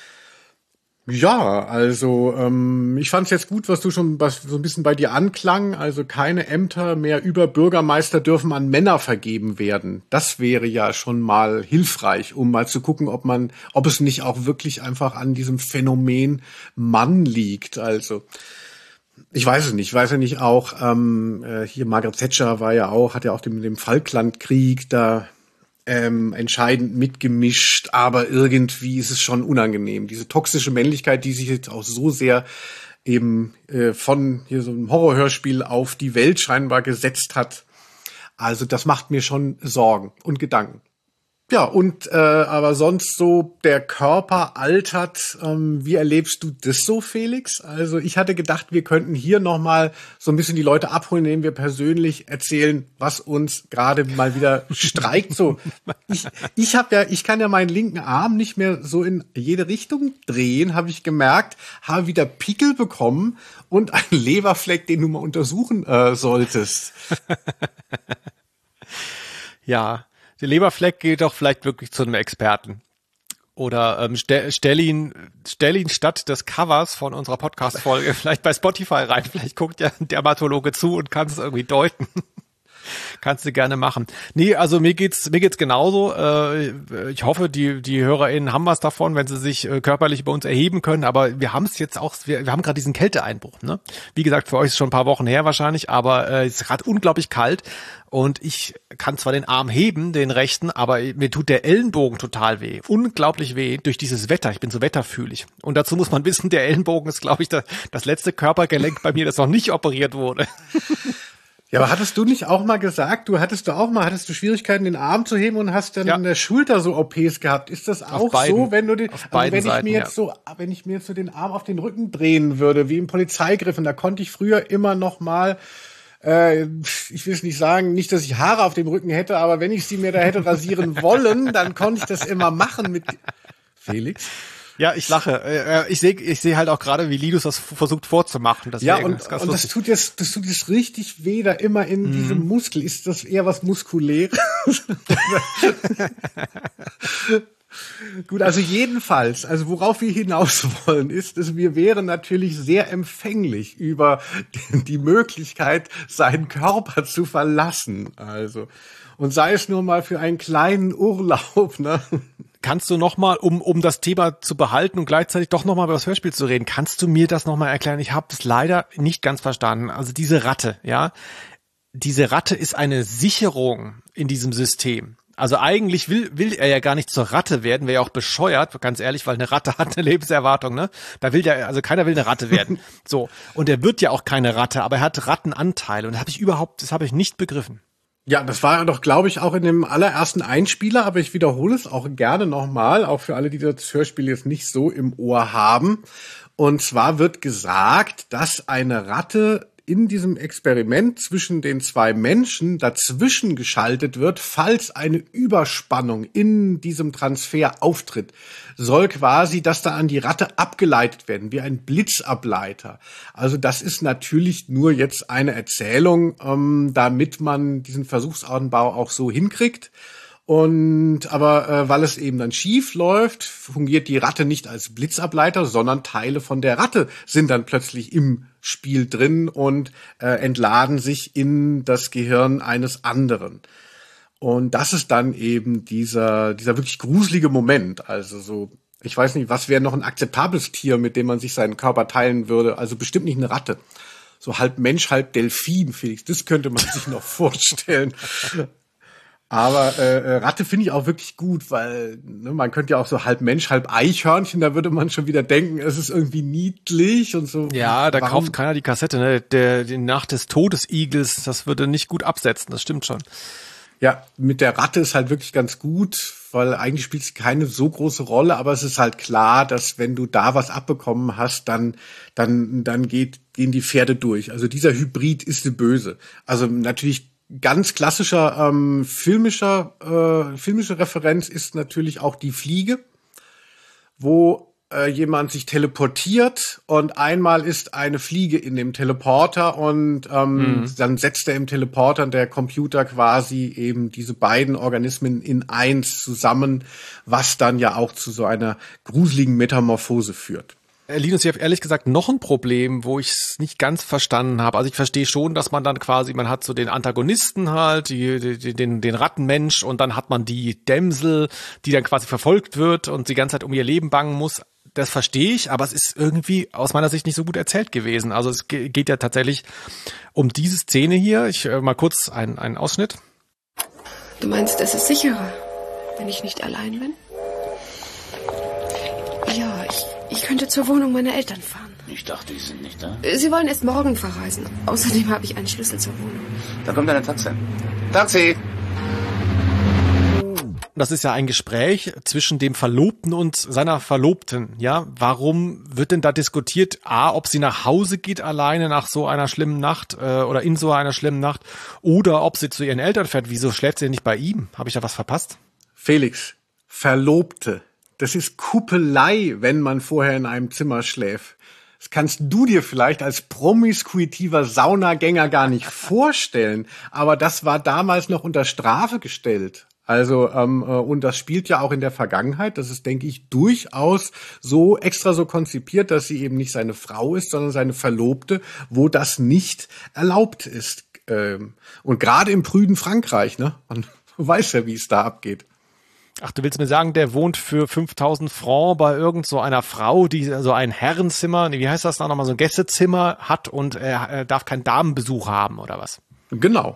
Ja, also ähm, ich fand es jetzt gut, was du schon was so ein bisschen bei dir anklang. Also keine Ämter mehr über Bürgermeister dürfen an Männer vergeben werden. Das wäre ja schon mal hilfreich, um mal zu gucken, ob man, ob es nicht auch wirklich einfach an diesem Phänomen Mann liegt. Also ich weiß es nicht, ich weiß ja nicht auch, ähm, hier Margaret Thatcher war ja auch, hat ja auch den, den Falklandkrieg da Ähm, entscheidend mitgemischt, aber irgendwie ist es schon unangenehm. Diese toxische Männlichkeit, die sich jetzt auch so sehr eben äh, von hier so einem Horrorhörspiel auf die Welt scheinbar gesetzt hat. Also das macht mir schon Sorgen und Gedanken. Ja, und äh, aber sonst so, der Körper altert. Ähm, wie erlebst du das so, Felix? Also ich hatte gedacht, wir könnten hier nochmal so ein bisschen die Leute abholen, indem wir persönlich erzählen, was uns gerade mal wieder streikt. So, ich, ich habe ja, ich kann ja meinen linken Arm nicht mehr so in jede Richtung drehen, habe ich gemerkt, habe wieder Pickel bekommen und einen Leberfleck, den du mal untersuchen äh, solltest. Ja. Der Leberfleck geht doch vielleicht wirklich zu einem Experten. Oder ähm, stell, stell ihn, stell ihn statt des Covers von unserer Podcast-Folge vielleicht bei Spotify rein. Vielleicht guckt ja ein Dermatologe zu und kann es irgendwie deuten. Kannst du gerne machen. Nee, also mir geht's mir geht's genauso. Äh, ich hoffe, die die HörerInnen haben was davon, wenn sie sich äh, körperlich bei uns erheben können. Aber wir haben es jetzt auch, wir, wir haben gerade diesen Kälteeinbruch. Ne? Wie gesagt, für euch ist es schon ein paar Wochen her wahrscheinlich, aber äh, es ist gerade unglaublich kalt. Und ich kann zwar den Arm heben, den rechten, aber mir tut der Ellenbogen total weh. Unglaublich weh durch dieses Wetter. Ich bin so wetterfühlig. Und dazu muss man wissen, der Ellenbogen ist, glaube ich, das, das letzte Körpergelenk bei mir, das noch nicht operiert wurde. Ja, aber hattest du nicht auch mal gesagt, du hattest du auch mal, hattest du Schwierigkeiten, den Arm zu heben und hast dann ja. in der Schulter so O Ps gehabt? Ist das auch beiden, so, wenn du den, also wenn ich Seiten, mir jetzt ja. so, wenn ich mir jetzt so den Arm auf den Rücken drehen würde, wie im Polizeigriff, und da konnte ich früher immer noch mal, äh, ich will es nicht sagen, nicht, dass ich Haare auf dem Rücken hätte, aber wenn ich sie mir da hätte rasieren wollen, dann konnte ich das immer machen mit Felix. Ja, ich lache. Ich sehe ich sehe halt auch gerade, wie Lidus das versucht vorzumachen. Das ja, und, das, und das tut jetzt, das tut jetzt richtig weh, da immer in mm. diesem Muskel. Ist das eher was Muskuläres? Gut, also jedenfalls, also worauf wir hinaus wollen, ist, dass wir wären natürlich sehr empfänglich über die Möglichkeit, seinen Körper zu verlassen. Also, und sei es nur mal für einen kleinen Urlaub, ne? kannst du nochmal, um um das Thema zu behalten und gleichzeitig doch nochmal über das Hörspiel zu reden, kannst du mir das nochmal erklären? Ich habe das leider nicht ganz verstanden. Also diese Ratte, ja, diese Ratte ist eine Sicherung in diesem System. Also eigentlich will will er ja gar nicht zur Ratte werden, wäre ja auch bescheuert, ganz ehrlich, weil eine Ratte hat eine Lebenserwartung, ne? Da will der, also keiner will eine Ratte werden. So. Und er wird ja auch keine Ratte, aber er hat Rattenanteile und das habe ich überhaupt, das habe ich nicht begriffen. Ja, das war doch, glaube ich, auch in dem allerersten Einspieler, aber ich wiederhole es auch gerne nochmal, auch für alle, die das Hörspiel jetzt nicht so im Ohr haben. Und zwar wird gesagt, dass eine Ratte in diesem Experiment zwischen den zwei Menschen dazwischen geschaltet wird, falls eine Überspannung in diesem Transfer auftritt, soll quasi das da an die Ratte abgeleitet werden, wie ein Blitzableiter. Also das ist natürlich nur jetzt eine Erzählung, ähm, damit man diesen Versuchsanbau auch so hinkriegt. Und aber äh, weil es eben dann schief läuft, fungiert die Ratte nicht als Blitzableiter, sondern Teile von der Ratte sind dann plötzlich im Spiel drin und äh, entladen sich in das Gehirn eines anderen. Und das ist dann eben dieser dieser wirklich gruselige Moment. Also so, ich weiß nicht, was wäre noch ein akzeptables Tier, mit dem man sich seinen Körper teilen würde? Also bestimmt nicht eine Ratte. So halb Mensch, halb Delfin, Felix. Das könnte man sich noch vorstellen. Aber äh, Ratte finde ich auch wirklich gut, weil ne, man könnte ja auch so halb Mensch, halb Eichhörnchen, da würde man schon wieder denken, es ist irgendwie niedlich und so. Ja, da Warum? kauft keiner die Kassette, ne? Der, die Nacht des Todesigels, das würde nicht gut absetzen, das stimmt schon. Ja, mit der Ratte ist halt wirklich ganz gut, weil eigentlich spielt sie keine so große Rolle, aber es ist halt klar, dass wenn du da was abbekommen hast, dann dann dann geht gehen die Pferde durch. Also dieser Hybrid ist die böse. Also natürlich ganz klassischer ähm, filmischer äh, filmische Referenz ist natürlich auch die Fliege, wo äh, jemand sich teleportiert und einmal ist eine Fliege in dem Teleporter und ähm, mhm. dann setzt er im Teleporter der Computer quasi eben diese beiden Organismen in eins zusammen, was dann ja auch zu so einer gruseligen Metamorphose führt. Linus, ich habe ehrlich gesagt noch ein Problem, wo ich es nicht ganz verstanden habe. Also ich verstehe schon, dass man dann quasi, man hat so den Antagonisten halt, die, die, den, den Rattenmensch und dann hat man die Dämsel, die dann quasi verfolgt wird und die ganze Zeit um ihr Leben bangen muss. Das verstehe ich, aber es ist irgendwie aus meiner Sicht nicht so gut erzählt gewesen. Also es geht ja tatsächlich um diese Szene hier. Ich äh, mal kurz einen, einen Ausschnitt. Du meinst, es ist sicherer, wenn ich nicht allein bin? Ja, ich, ich könnte zur Wohnung meiner Eltern fahren. Ich dachte, die sind nicht da. Sie wollen erst morgen verreisen. Außerdem habe ich einen Schlüssel zur Wohnung. Da kommt eine Taxi. Taxi! Das ist ja ein Gespräch zwischen dem Verlobten und seiner Verlobten, ja? Warum wird denn da diskutiert, A, ob sie nach Hause geht alleine nach so einer schlimmen Nacht äh, oder in so einer schlimmen Nacht oder ob sie zu ihren Eltern fährt? Wieso schläft sie nicht bei ihm? Habe ich da was verpasst? Felix, Verlobte. Das ist Kuppelei, wenn man vorher in einem Zimmer schläft. Das kannst du dir vielleicht als promiskuitiver Saunagänger gar nicht vorstellen. Aber das war damals noch unter Strafe gestellt. Also, ähm, und das spielt ja auch in der Vergangenheit. Das ist, denke ich, durchaus so extra so konzipiert, dass sie eben nicht seine Frau ist, sondern seine Verlobte, wo das nicht erlaubt ist. Ähm, und gerade im prüden Frankreich, ne? Man weiß ja, wie es da abgeht. Ach, du willst mir sagen, der wohnt für fünftausend Francs bei irgend so einer Frau, die so ein Herrenzimmer, wie heißt das da nochmal, so ein Gästezimmer hat und er, er darf keinen Damenbesuch haben, oder was? Genau.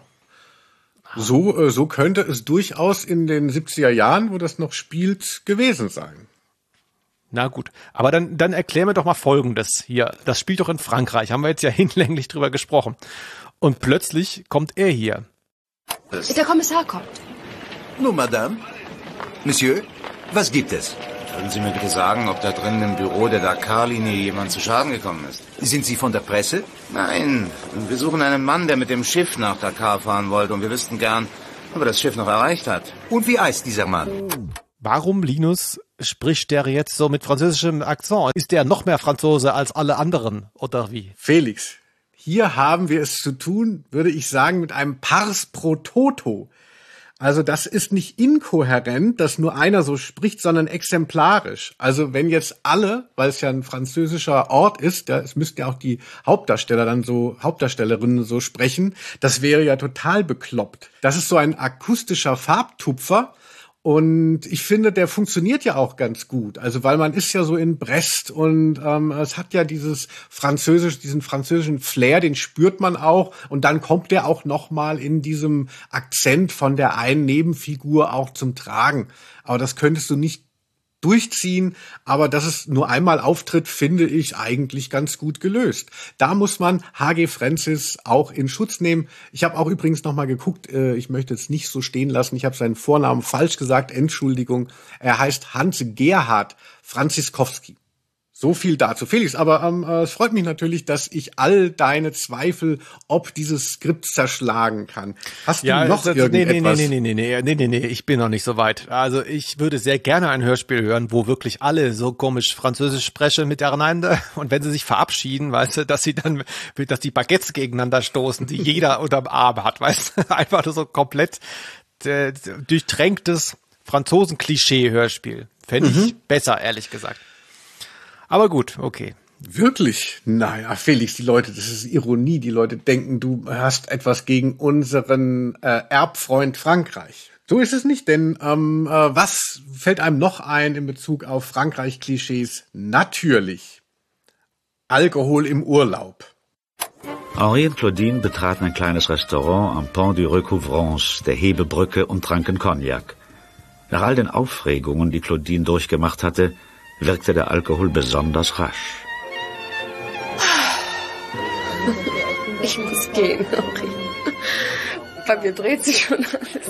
So, so könnte es durchaus in den siebziger Jahren, wo das noch spielt, gewesen sein. Na gut, aber dann, dann erklär mir doch mal Folgendes hier. Das spielt doch in Frankreich, haben wir jetzt ja hinlänglich drüber gesprochen. Und plötzlich kommt er hier. Der Kommissar kommt. Nun, Madame. Monsieur, was gibt es? Würden Sie mir bitte sagen, ob da drinnen im Büro der Dakar-Linie jemand zu Schaden gekommen ist? Sind Sie von der Presse? Nein, wir suchen einen Mann, der mit dem Schiff nach Dakar fahren wollte und wir wüssten gern, ob er das Schiff noch erreicht hat. Und wie heißt dieser Mann? Warum, Linus, spricht der jetzt so mit französischem Akzent? Ist der noch mehr Franzose als alle anderen, oder wie? Felix, hier haben wir es zu tun, würde ich sagen, mit einem Pars pro Toto. Also das ist nicht inkohärent, dass nur einer so spricht, sondern exemplarisch. Also wenn jetzt alle, weil es ja ein französischer Ort ist, ja, es müssten ja auch die Hauptdarsteller dann so, Hauptdarstellerinnen so sprechen, das wäre ja total bekloppt. Das ist so ein akustischer Farbtupfer Und ich finde, der funktioniert ja auch ganz gut. Also weil man ist ja so in Brest und ähm, es hat ja dieses französisch, diesen französischen Flair, den spürt man auch. Und dann kommt der auch noch mal in diesem Akzent von der einen Nebenfigur auch zum Tragen. Aber das könntest du nicht durchziehen, aber dass es nur einmal auftritt, finde ich eigentlich ganz gut gelöst. Da muss man H G Francis auch in Schutz nehmen. Ich habe auch übrigens noch mal geguckt, äh, ich möchte es nicht so stehen lassen, ich habe seinen Vornamen falsch gesagt, Entschuldigung. Er heißt Hans-Gerhard Franziskowski. So viel dazu, Felix. Aber ähm, es freut mich natürlich, dass ich all deine Zweifel, ob dieses Skript zerschlagen kann. Hast du ja, noch das, irgendetwas? Nee, nee, nee, nee, nee, nee, nee, nee, ich bin noch nicht so weit. Also ich würde sehr gerne ein Hörspiel hören, wo wirklich alle so komisch Französisch sprechen miteinander und wenn sie sich verabschieden, weißt du, dass sie dann, dass die Baguettes gegeneinander stoßen, die jeder unterm Arm hat, weißt du, einfach so komplett äh, durchtränktes Franzosen-Klischee-Hörspiel. Fände ich mhm. besser, ehrlich gesagt. Aber gut, okay. Wirklich? Naja, Felix, die Leute, das ist Ironie. Die Leute denken, du hast etwas gegen unseren äh, Erbfreund Frankreich. So ist es nicht, denn ähm, äh, was fällt einem noch ein in Bezug auf Frankreich-Klischees? Natürlich Alkohol im Urlaub. Henri und Claudine betraten ein kleines Restaurant am Pont du Recouvrance, der Hebebrücke, und tranken Cognac. Nach all den Aufregungen, die Claudine durchgemacht hatte, wirkte der Alkohol besonders rasch. Ich muss gehen, Henri. Bei mir dreht sich schon alles.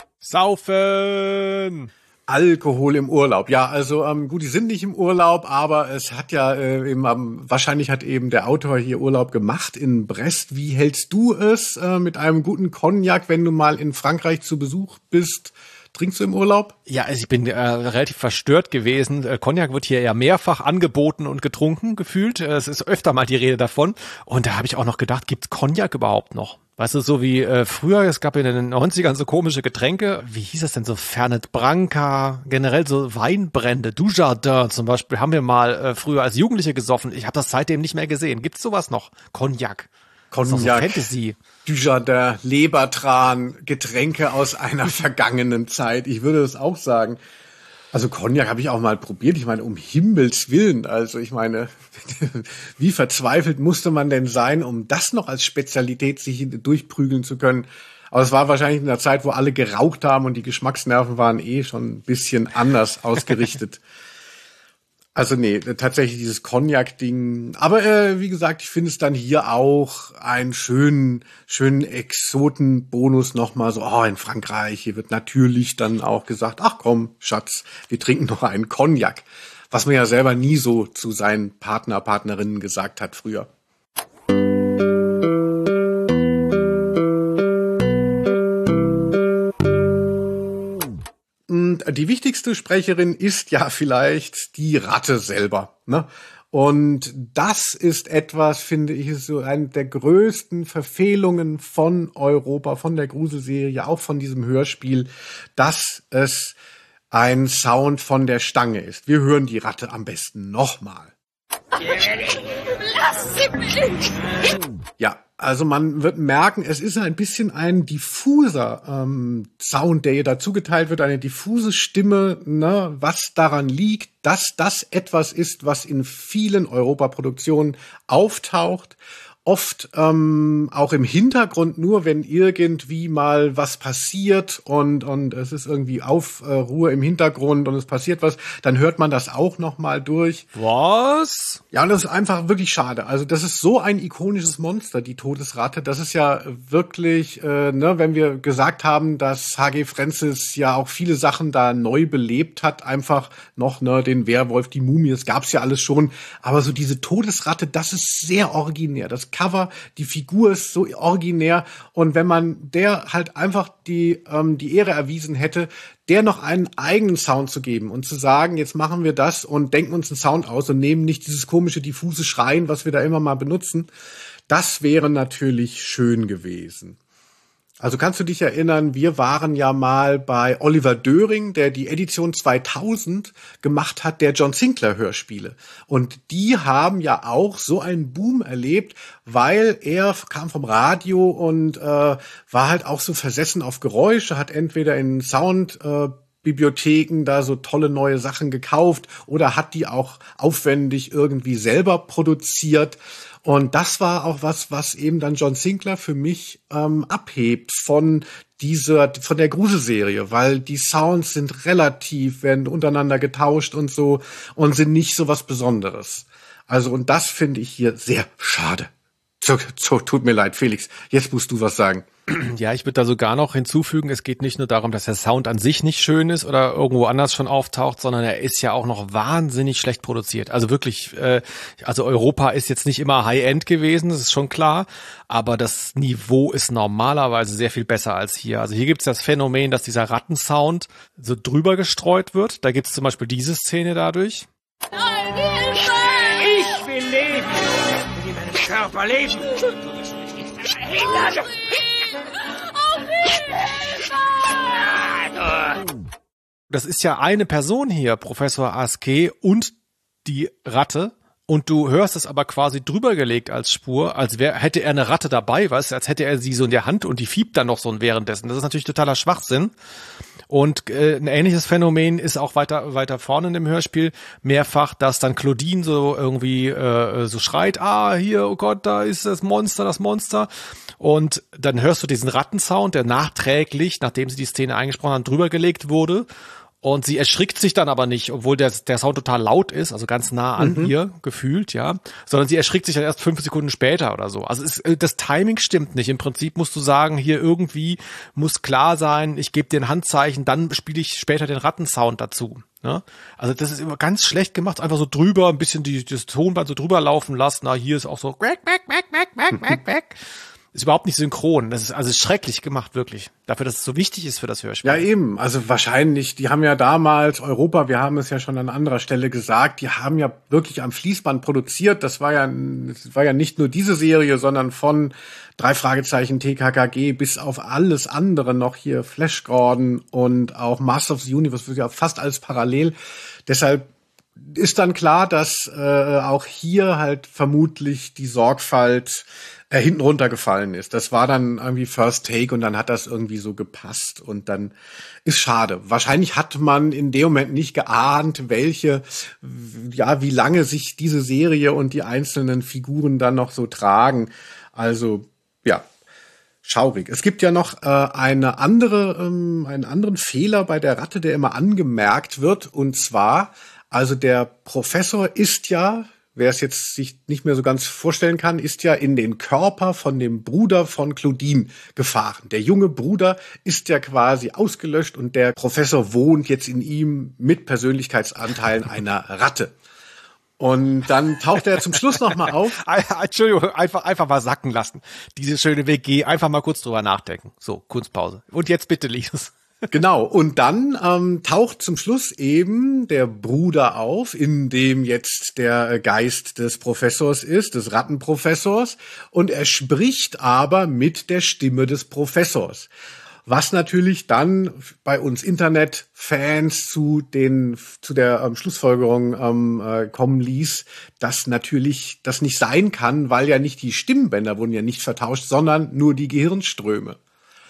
Saufen! Alkohol im Urlaub. Ja, also ähm, gut, die sind nicht im Urlaub, aber es hat ja äh, eben, ähm, wahrscheinlich hat eben der Autor hier Urlaub gemacht in Brest. Wie hältst du es äh, mit einem guten Cognac, wenn du mal in Frankreich zu Besuch bist? Trinkst du im Urlaub? Ja, also ich bin äh, relativ verstört gewesen. Äh, Cognac wird hier ja mehrfach angeboten und getrunken, gefühlt. Äh, es ist öfter mal die Rede davon. Und da habe ich auch noch gedacht, gibt's Cognac überhaupt noch? Weißt du, so wie äh, früher, es gab in den neunzigern so komische Getränke. Wie hieß das denn so? Fernet Branca, generell so Weinbrände. Dujardin zum Beispiel haben wir mal äh, früher als Jugendliche gesoffen. Ich habe das seitdem nicht mehr gesehen. Gibt's sowas noch? Cognac. Cognac, so Fantasy. Dujardin, Lebertran, Getränke aus einer vergangenen Zeit. Ich würde das auch sagen. Also Cognac habe ich auch mal probiert. Ich meine, um Himmels Willen. Also ich meine, wie verzweifelt musste man denn sein, um das noch als Spezialität sich durchprügeln zu können. Aber es war wahrscheinlich in einer Zeit, wo alle geraucht haben und die Geschmacksnerven waren eh schon ein bisschen anders ausgerichtet. Also nee, tatsächlich dieses Cognac-Ding. Aber äh, wie gesagt, ich finde es dann hier auch einen schönen, schönen Exotenbonus nochmal so, oh, in Frankreich, hier wird natürlich dann auch gesagt, ach komm, Schatz, wir trinken noch einen Cognac. Was man ja selber nie so zu seinen Partner, Partnerinnen gesagt hat früher. Die wichtigste Sprecherin ist ja vielleicht die Ratte selber, ne? Und das ist etwas, finde ich, ist so eine der größten Verfehlungen von Europa, von der Gruselserie, auch von diesem Hörspiel, dass es ein Sound von der Stange ist. Wir hören die Ratte am besten nochmal. Lass sie mich! Ja, also man wird merken, es ist ein bisschen ein diffuser ähm, Sound, der ihr dazu geteilt wird, eine diffuse Stimme, ne, was daran liegt, dass das etwas ist, was in vielen Europaproduktionen auftaucht. Oft ähm, auch im Hintergrund nur, wenn irgendwie mal was passiert und und es ist irgendwie Aufruhr im Hintergrund und es passiert was, dann hört man das auch noch mal durch. Was? Ja, und das ist einfach wirklich schade. Also das ist so ein ikonisches Monster, die Todesratte. Das ist ja wirklich, äh, ne, wenn wir gesagt haben, dass H G Francis ja auch viele Sachen da neu belebt hat, einfach noch ne, den Werwolf, die Mumie, das gab's ja alles schon. Aber so diese Todesratte, das ist sehr originär. Das Cover, die Figur ist so originär und wenn man der halt einfach die ähm, die Ehre erwiesen hätte, der noch einen eigenen Sound zu geben und zu sagen, jetzt machen wir das und denken uns einen Sound aus und nehmen nicht dieses komische diffuse Schreien, was wir da immer mal benutzen, das wäre natürlich schön gewesen. Also kannst du dich erinnern, wir waren ja mal bei Oliver Döring, der die Edition zweitausend gemacht hat, der John Sinclair Hörspiele. Und die haben ja auch so einen Boom erlebt, weil er kam vom Radio und äh, war halt auch so versessen auf Geräusche, hat entweder in Sound äh, Bibliotheken da so tolle neue Sachen gekauft oder hat die auch aufwendig irgendwie selber produziert. Und das war auch was, was eben dann John Sinclair für mich ähm, abhebt von dieser, von der Gruselserie, weil die Sounds sind relativ, werden untereinander getauscht und so und sind nicht so was Besonderes. Also, und das finde ich hier sehr schade. So, so, tut mir leid, Felix. Jetzt musst du was sagen. Ja, ich würde da sogar noch hinzufügen, es geht nicht nur darum, dass der Sound an sich nicht schön ist oder irgendwo anders schon auftaucht, sondern er ist ja auch noch wahnsinnig schlecht produziert. Also wirklich, äh, also Europa ist jetzt nicht immer High-End gewesen, das ist schon klar, aber das Niveau ist normalerweise sehr viel besser als hier. Also hier gibt's das Phänomen, dass dieser Rattensound so drüber gestreut wird. Da gibt's zum Beispiel diese Szene dadurch. Ich will leben. Ich will in meinem Körper leben. Du wirst mich nicht verhindern. Das ist ja eine Person hier, Professor Askey und die Ratte. Und du hörst es aber quasi drüber gelegt als Spur, als wär, hätte er eine Ratte dabei, weißt du, als hätte er sie so in der Hand und die fiebt dann noch so währenddessen. Das ist natürlich totaler Schwachsinn. Und äh, ein ähnliches Phänomen ist auch weiter weiter vorne in dem Hörspiel mehrfach, dass dann Claudine so irgendwie äh, so schreit, ah, hier, oh Gott, da ist das Monster, das Monster. Und dann hörst du diesen Rattensound, der nachträglich, nachdem sie die Szene eingesprochen haben, drüber gelegt wurde. Und sie erschrickt sich dann aber nicht, obwohl der, der Sound total laut ist, also ganz nah an mhm. ihr gefühlt, ja, sondern sie erschrickt sich dann erst fünf Sekunden später oder so. Also es, das Timing stimmt nicht. Im Prinzip musst du sagen, hier irgendwie muss klar sein, ich gebe dir ein Handzeichen, dann spiele ich später den Rattensound dazu. Ne? Also das ist immer ganz schlecht gemacht, einfach so drüber, ein bisschen die, das Tonband so drüber laufen lassen. Na, hier ist auch so quack, quack, quack, quack, quack, quack, quack. Ist überhaupt nicht synchron. Das ist also schrecklich gemacht, wirklich. Dafür, dass es so wichtig ist für das Hörspiel. Ja, eben. Also wahrscheinlich, die haben ja damals Europa, wir haben es ja schon an anderer Stelle gesagt, die haben ja wirklich am Fließband produziert. Das war ja, das war ja nicht nur diese Serie, sondern von drei Fragezeichen T K K G bis auf alles andere noch hier, Flash Gordon und auch Master of the Universe, ja fast alles parallel. Deshalb ist dann klar, dass äh, auch hier halt vermutlich die Sorgfalt äh, hinten runtergefallen ist. Das war dann irgendwie First Take und dann hat das irgendwie so gepasst und dann ist schade. Wahrscheinlich hat man in dem Moment nicht geahnt, welche, ja, wie lange sich diese Serie und die einzelnen Figuren dann noch so tragen. Also, ja, schaurig. Es gibt ja noch äh, eine andere, ähm, einen anderen Fehler bei der Ratte, der immer angemerkt wird, und zwar, also der Professor ist ja, wer es jetzt sich nicht mehr so ganz vorstellen kann, ist ja in den Körper von dem Bruder von Claudine gefahren. Der junge Bruder ist ja quasi ausgelöscht und der Professor wohnt jetzt in ihm mit Persönlichkeitsanteilen einer Ratte. Und dann taucht er zum Schluss noch mal auf. Entschuldigung, einfach einfach mal sacken lassen. Diese schöne W G, einfach mal kurz drüber nachdenken. So, Kunstpause. Und jetzt bitte, Linus. Genau, und dann ähm, taucht zum Schluss eben der Bruder auf, in dem jetzt der Geist des Professors ist, des Rattenprofessors, und er spricht aber mit der Stimme des Professors. Was natürlich dann bei uns Internetfans zu den zu der ähm, Schlussfolgerung ähm, äh, kommen ließ, dass natürlich das nicht sein kann, weil ja nicht die Stimmbänder wurden ja nicht vertauscht, sondern nur die Gehirnströme.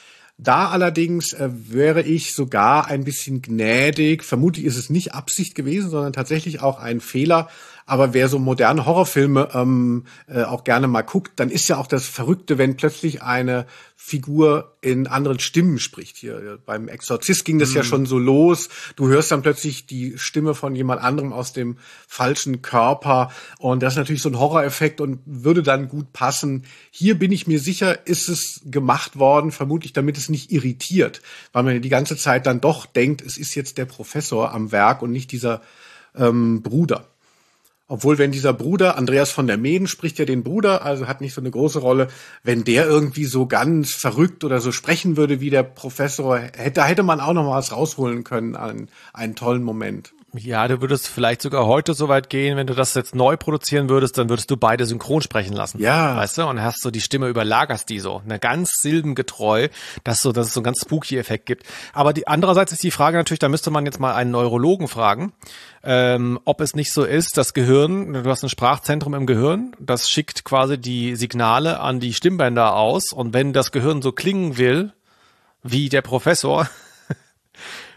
Da allerdings äh, wäre ich sogar ein bisschen gnädig. Vermutlich ist es nicht Absicht gewesen, sondern tatsächlich auch ein Fehler. Aber wer so moderne Horrorfilme ähm, äh, auch gerne mal guckt, dann ist ja auch das Verrückte, wenn plötzlich eine Figur in anderen Stimmen spricht. Hier beim Exorzist ging das mhm. ja schon so los. Du hörst dann plötzlich die Stimme von jemand anderem aus dem falschen Körper. Und das ist natürlich so ein Horroreffekt und würde dann gut passen. Hier bin ich mir sicher, ist es gemacht worden, vermutlich damit es nicht irritiert. Weil man die ganze Zeit dann doch denkt, es ist jetzt der Professor am Werk und nicht dieser ähm, Bruder. Obwohl, wenn dieser Bruder, Andreas von der Meeden spricht ja den Bruder, also hat nicht so eine große Rolle, wenn der irgendwie so ganz verrückt oder so sprechen würde wie der Professor, hätte, da hätte man auch noch mal was rausholen können an einen tollen Moment. Ja, du würdest vielleicht sogar heute so weit gehen, wenn du das jetzt neu produzieren würdest, dann würdest du beide synchron sprechen lassen. Ja. Weißt du? Und hast so die Stimme, überlagerst die so, eine ganz silbengetreu, dass so, dass es so einen ganz spooky Effekt gibt. Aber die, andererseits ist die Frage natürlich, da müsste man jetzt mal einen Neurologen fragen, ähm, ob es nicht so ist, das Gehirn, du hast ein Sprachzentrum im Gehirn, das schickt quasi die Signale an die Stimmbänder aus und wenn das Gehirn so klingen will, wie der Professor,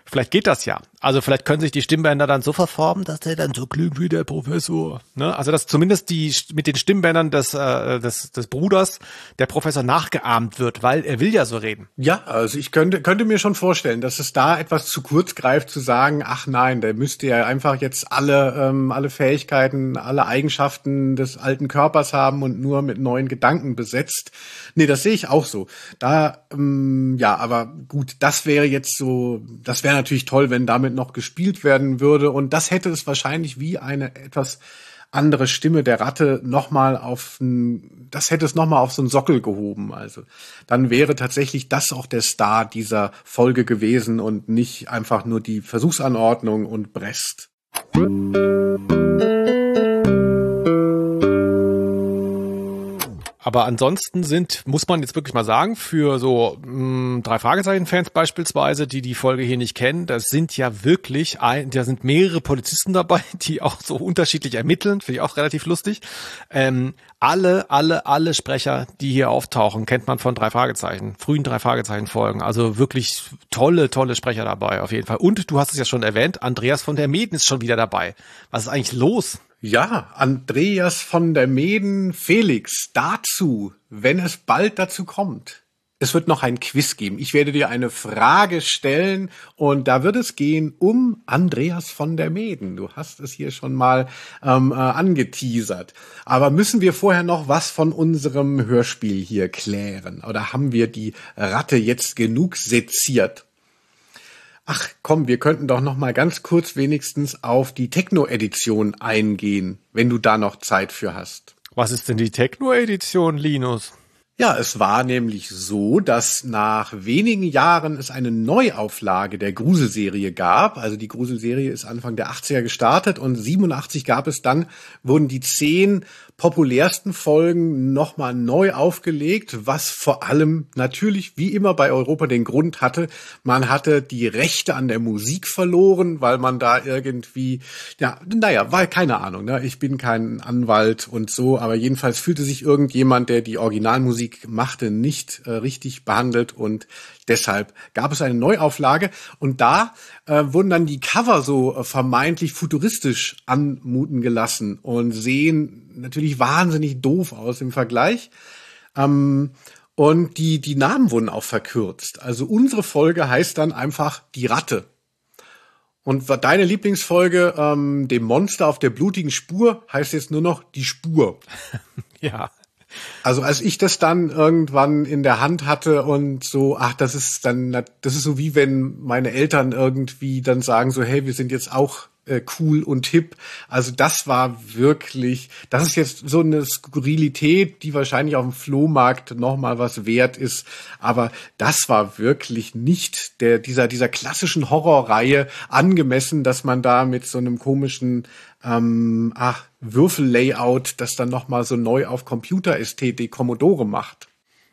Vielleicht geht das ja. Also vielleicht können sich die Stimmbänder dann so verformen, dass der dann so klingt wie der Professor. Ne? Also dass zumindest die mit den Stimmbändern des, äh, des, des Bruders der Professor nachgeahmt wird, weil er will ja so reden. Ja, also ich könnte könnte mir schon vorstellen, dass es da etwas zu kurz greift, zu sagen, ach nein, der müsste ja einfach jetzt alle ähm, alle Fähigkeiten, alle Eigenschaften des alten Körpers haben und nur mit neuen Gedanken besetzt. Nee, das sehe ich auch so. Da, ähm, ja, aber gut, das wäre jetzt so, das wäre natürlich toll, wenn damit noch gespielt werden würde, und das hätte es wahrscheinlich wie eine etwas andere Stimme der Ratte nochmal auf ein, das hätte es nochmal auf so einen Sockel gehoben. Also dann wäre tatsächlich das auch der Star dieser Folge gewesen und nicht einfach nur die Versuchsanordnung und Brest. Aber ansonsten sind, muss man jetzt wirklich mal sagen, für so mh, drei Fragezeichen-Fans beispielsweise, die die Folge hier nicht kennen, das sind ja wirklich, ein, da sind mehrere Polizisten dabei, die auch so unterschiedlich ermitteln, finde ich auch relativ lustig. Ähm, alle, alle, alle Sprecher, die hier auftauchen, kennt man von drei Fragezeichen, frühen drei Fragezeichen-Folgen. Also wirklich tolle, tolle Sprecher dabei auf jeden Fall. Und du hast es ja schon erwähnt, Andreas von der Meeden ist schon wieder dabei. Was ist eigentlich los? Ja, Andreas von der Meeden, Felix, dazu, wenn es bald dazu kommt. Es wird noch ein Quiz geben. Ich werde dir eine Frage stellen und da wird es gehen um Andreas von der Meeden. Du hast es hier schon mal ähm, äh, angeteasert. Aber müssen wir vorher noch was von unserem Hörspiel hier klären? Oder haben wir die Ratte jetzt genug seziert? Ach komm, wir könnten doch noch mal ganz kurz wenigstens auf die Techno-Edition eingehen, wenn du da noch Zeit für hast. Was ist denn die Techno-Edition, Linus? Ja, es war nämlich so, dass nach wenigen Jahren es eine Neuauflage der Gruselserie gab. Also die Gruselserie ist Anfang der achtziger gestartet und siebenundachtzig gab es dann, wurden die zehn populärsten Folgen nochmal neu aufgelegt, was vor allem natürlich wie immer bei Europa den Grund hatte, man hatte die Rechte an der Musik verloren, weil man da irgendwie, ja, naja, weil keine Ahnung, ne? Ich bin kein Anwalt und so, aber jedenfalls fühlte sich irgendjemand, der die Originalmusik machte, nicht äh, richtig behandelt und deshalb gab es eine Neuauflage und da äh, wurden dann die Cover so äh, vermeintlich futuristisch anmuten gelassen und sehen natürlich wahnsinnig doof aus im Vergleich. Ähm, und die, die Namen wurden auch verkürzt. Also unsere Folge heißt dann einfach Die Ratte. Und deine Lieblingsfolge, ähm, dem Monster auf der blutigen Spur, heißt jetzt nur noch Die Spur. Ja. Also als ich das dann irgendwann in der Hand hatte und so, ach, das ist dann, das ist so wie wenn meine Eltern irgendwie dann sagen so, hey, wir sind jetzt auch äh, cool und hip. Also das war wirklich, das ist jetzt so eine Skurrilität, die wahrscheinlich auf dem Flohmarkt nochmal was wert ist. Aber das war wirklich nicht der, dieser, dieser klassischen Horrorreihe angemessen, dass man da mit so einem komischen ähm, ach, Würfellayout, das dann nochmal so neu auf Computerästhetik Commodore macht.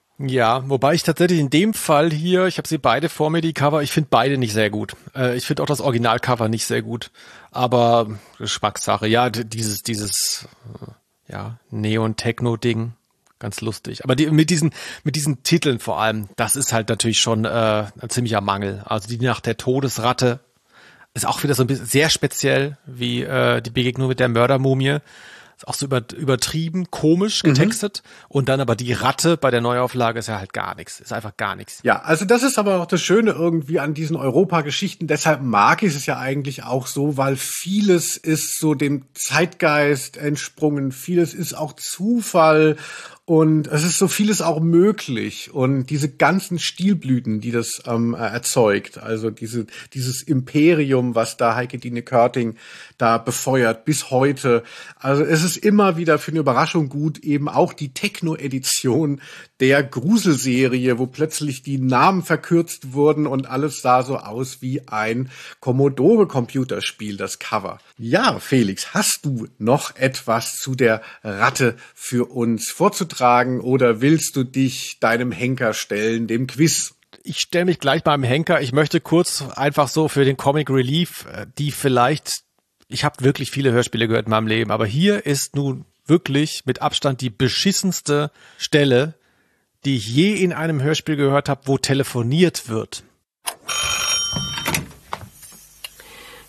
Ja, wobei ich tatsächlich in dem Fall hier, ich habe sie beide vor mir, die Cover, ich finde beide nicht sehr gut. Äh, ich finde auch das Originalcover nicht sehr gut. Aber Geschmackssache, ja, dieses, dieses, äh, ja, Neon-Techno-Ding, ganz lustig. Aber die, mit diesen, mit diesen Titeln vor allem, das ist halt natürlich schon äh, ein ziemlicher Mangel. Also die Nacht der Todesratte ist auch wieder so ein bisschen sehr speziell, wie äh, die Begegnung mit der Mördermumie. Ist auch so über, übertrieben, komisch getextet. Mhm. Und dann aber die Ratte bei der Neuauflage ist ja halt gar nichts. Ist einfach gar nichts. Ja, also das ist aber auch das Schöne irgendwie an diesen Europa-Geschichten. Deshalb mag ich es ja eigentlich auch so, weil vieles ist so dem Zeitgeist entsprungen. Vieles ist auch Zufall. Und es ist so vieles auch möglich. Und diese ganzen Stilblüten, die das ähm, erzeugt, also diese dieses Imperium, was da Heike-Dine Körting da befeuert bis heute. Also es ist immer wieder für eine Überraschung gut, eben auch die Techno-Edition der Gruselserie, wo plötzlich die Namen verkürzt wurden und alles sah so aus wie ein Commodore-Computerspiel, das Cover. Ja, Felix, hast du noch etwas zu der Ratte für uns vorzutragen oder willst du dich deinem Henker stellen, dem Quiz? Ich stelle mich gleich beim Henker. Ich möchte kurz einfach so für den Comic Relief, die vielleicht, ich habe wirklich viele Hörspiele gehört in meinem Leben, aber hier ist nun wirklich mit Abstand die beschissenste Stelle, die ich je in einem Hörspiel gehört habe, wo telefoniert wird.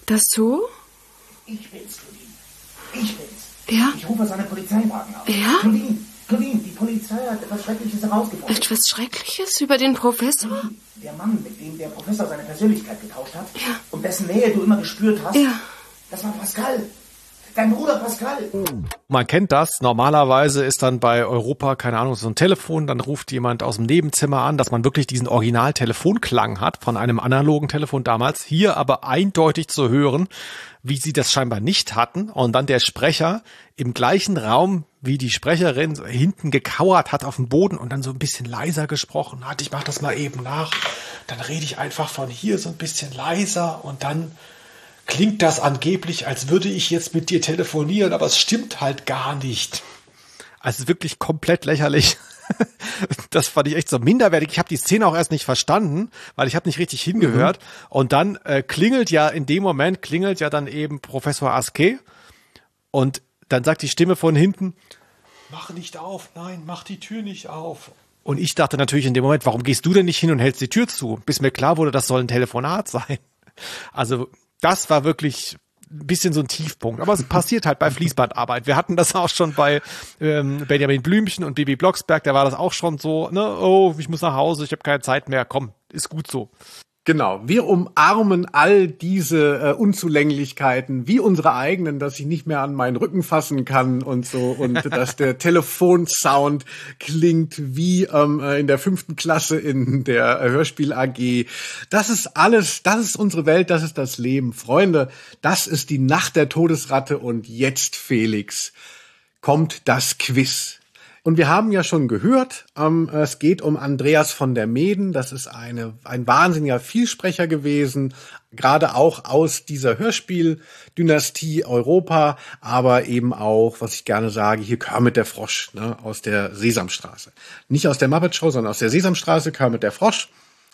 Das so? Ich bin's, Claudine. Ich bin's. Ja? Ich rufe seine Polizeiwagen auf. Ja? Claudine, Claudine, die Polizei hat etwas Schreckliches herausgefunden. Etwas Schreckliches über den Professor? Der Mann, mit dem der Professor seine Persönlichkeit getauscht hat, ja. und dessen Nähe du immer gespürt hast, ja. das war Pascal. Dein Bruder Pascal. Man kennt das. Normalerweise ist dann bei Europa, keine Ahnung, so ein Telefon, dann ruft jemand aus dem Nebenzimmer an, dass man wirklich diesen Original-Telefonklang hat von einem analogen Telefon damals. Hier aber eindeutig zu hören, wie sie das scheinbar nicht hatten. Und dann der Sprecher im gleichen Raum wie die Sprecherin hinten gekauert hat auf dem Boden und dann so ein bisschen leiser gesprochen hat. Ich mach das mal eben nach. Dann rede ich einfach von hier so ein bisschen leiser und dann klingt das angeblich, als würde ich jetzt mit dir telefonieren, aber es stimmt halt gar nicht. Also wirklich komplett lächerlich. Das fand ich echt so minderwertig. Ich habe die Szene auch erst nicht verstanden, weil ich habe nicht richtig hingehört. Mhm. Und dann äh, klingelt ja, in dem Moment klingelt ja dann eben Professor Askey. Und dann sagt die Stimme von hinten, mach nicht auf, nein, mach die Tür nicht auf. Und ich dachte natürlich in dem Moment, warum gehst du denn nicht hin und hältst die Tür zu? Bis mir klar wurde, das soll ein Telefonat sein. Also das war wirklich ein bisschen so ein Tiefpunkt. Aber es passiert halt bei Fließbandarbeit. Wir hatten das auch schon bei ähm, Benjamin Blümchen und Bibi Blocksberg. Da war das auch schon so, ne, oh, ich muss nach Hause, ich habe keine Zeit mehr. Komm, ist gut so. Genau, wir umarmen all diese äh, Unzulänglichkeiten wie unsere eigenen, dass ich nicht mehr an meinen Rücken fassen kann und so und dass der Telefonsound klingt wie ähm, in der fünften Klasse in der Hörspiel A G. Das ist alles, das ist unsere Welt, das ist das Leben. Freunde, das ist die Nacht der Todesratte und jetzt, Felix, kommt das Quiz. Und wir haben ja schon gehört, ähm, es geht um Andreas von der Meeden. Das ist eine ein wahnsinniger Vielsprecher gewesen, gerade auch aus dieser Hörspieldynastie Europa, aber eben auch, was ich gerne sage, hier Kermit der Frosch, ne, aus der Sesamstraße. Nicht aus der Muppet Show, sondern aus der Sesamstraße, Kermit der Frosch.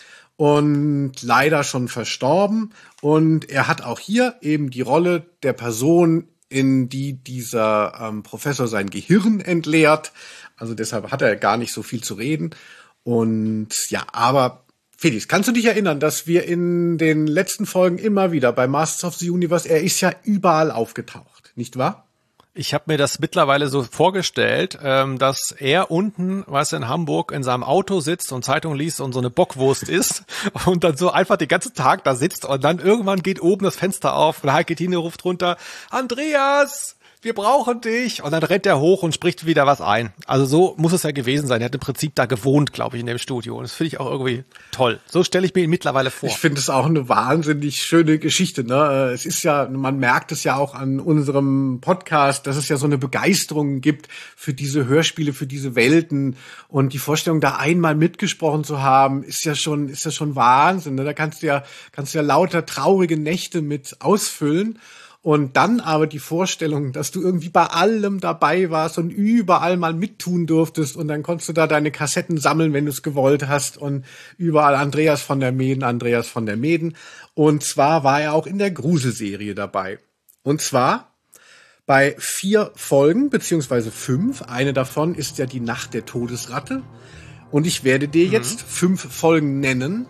Und leider schon verstorben. Und er hat auch hier eben die Rolle der Person, in die dieser ähm, Professor sein Gehirn entleert. Also deshalb hat er gar nicht so viel zu reden. Und ja, aber Felix, kannst du dich erinnern, dass wir in den letzten Folgen immer wieder bei Masters of the Universe, er ist ja überall aufgetaucht, nicht wahr? Ich habe mir das mittlerweile so vorgestellt, ähm, dass er unten, weißt du, in Hamburg in seinem Auto sitzt und Zeitung liest und so eine Bockwurst isst und dann so einfach den ganzen Tag da sitzt und dann irgendwann geht oben das Fenster auf und Heike Tine ruft runter, Andreas, wir brauchen dich. Und dann rennt er hoch und spricht wieder was ein. Also so muss es ja gewesen sein. Er hat im Prinzip da gewohnt, glaube ich, in dem Studio. Und das finde ich auch irgendwie toll. So stelle ich mir ihn mittlerweile vor. Ich finde es auch eine wahnsinnig schöne Geschichte, ne? Es ist ja, man merkt es ja auch an unserem Podcast, dass es ja so eine Begeisterung gibt für diese Hörspiele, für diese Welten. Und die Vorstellung, da einmal mitgesprochen zu haben, ist ja schon, ist ja schon Wahnsinn, ne? Da kannst du ja, kannst du ja lauter traurige Nächte mit ausfüllen. Und dann aber die Vorstellung, dass du irgendwie bei allem dabei warst und überall mal mittun durftest und dann konntest du da deine Kassetten sammeln, wenn du es gewollt hast und überall Andreas von der Meeden, Andreas von der Meeden. Und zwar war er auch in der Gruselserie dabei. Und zwar bei vier Folgen, beziehungsweise fünf. Eine davon ist ja die Nacht der Todesratte. Und ich werde dir mhm. jetzt fünf Folgen nennen,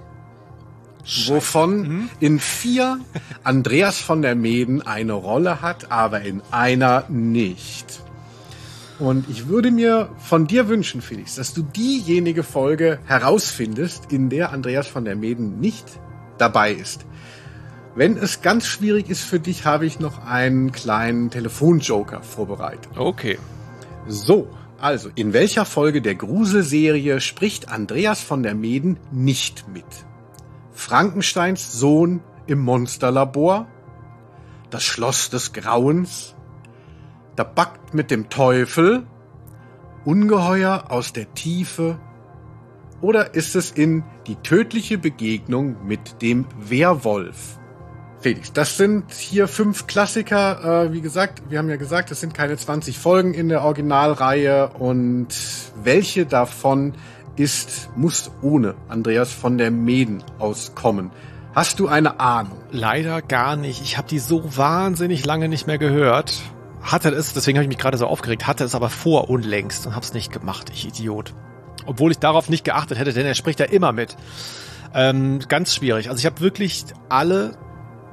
wovon mhm. in vier Andreas von der Meeden eine Rolle hat, aber in einer nicht. Und ich würde mir von dir wünschen, Felix, dass du diejenige Folge herausfindest, in der Andreas von der Meeden nicht dabei ist. Wenn es ganz schwierig ist für dich, habe ich noch einen kleinen Telefonjoker vorbereitet. Okay. So, also, in welcher Folge der Gruselserie spricht Andreas von der Meeden nicht mit? Frankensteins Sohn im Monsterlabor, das Schloss des Grauens, der Pakt mit dem Teufel, Ungeheuer aus der Tiefe oder ist es in die tödliche Begegnung mit dem Werwolf? Felix, das sind hier fünf Klassiker. Äh, wie gesagt, wir haben ja gesagt, es sind keine zwanzig Folgen in der Originalreihe und welche davon ist, muss ohne Andreas von der Meeden auskommen. Hast du eine Ahnung? Leider gar nicht. Ich habe die so wahnsinnig lange nicht mehr gehört. Hatte es, deswegen habe ich mich gerade so aufgeregt, hatte es aber vor unlängst und habe es nicht gemacht, ich Idiot. Obwohl ich darauf nicht geachtet hätte, denn er spricht ja immer mit. Ähm, ganz schwierig. Also ich habe wirklich alle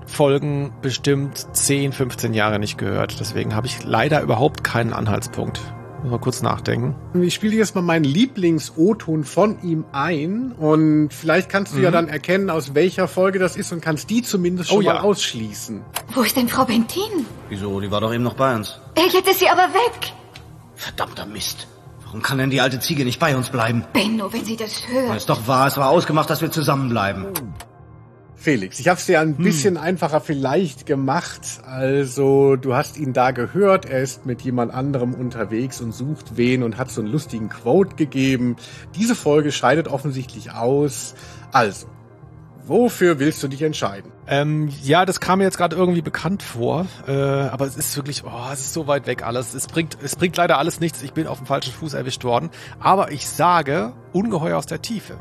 Folgen bestimmt zehn, fünfzehn Jahre nicht gehört. Deswegen habe ich leider überhaupt keinen Anhaltspunkt. Mal kurz nachdenken. Ich spiele jetzt mal meinen Lieblings-O-Ton von ihm ein und vielleicht kannst du mhm. ja dann erkennen, aus welcher Folge das ist und kannst die zumindest schon oh, ja. mal ausschließen. Wo ist denn Frau Bentin? Wieso? Die war doch eben noch bei uns. Äh, jetzt ist sie aber weg. Verdammter Mist. Warum kann denn die alte Ziege nicht bei uns bleiben? Benno, wenn sie das hört. Das ist doch wahr, es war ausgemacht, dass wir zusammenbleiben. Felix, ich habe es dir ein bisschen hm. einfacher vielleicht gemacht. Also, du hast ihn da gehört, er ist mit jemand anderem unterwegs und sucht wen und hat so einen lustigen Quote gegeben. Diese Folge scheidet offensichtlich aus. Also, wofür willst du dich entscheiden? Ähm, ja, das kam mir jetzt gerade irgendwie bekannt vor, äh, aber es ist wirklich, oh, es ist so weit weg alles. Es bringt, es bringt leider alles nichts. Ich bin auf dem falschen Fuß erwischt worden. Aber ich sage, Ungeheuer aus der Tiefe.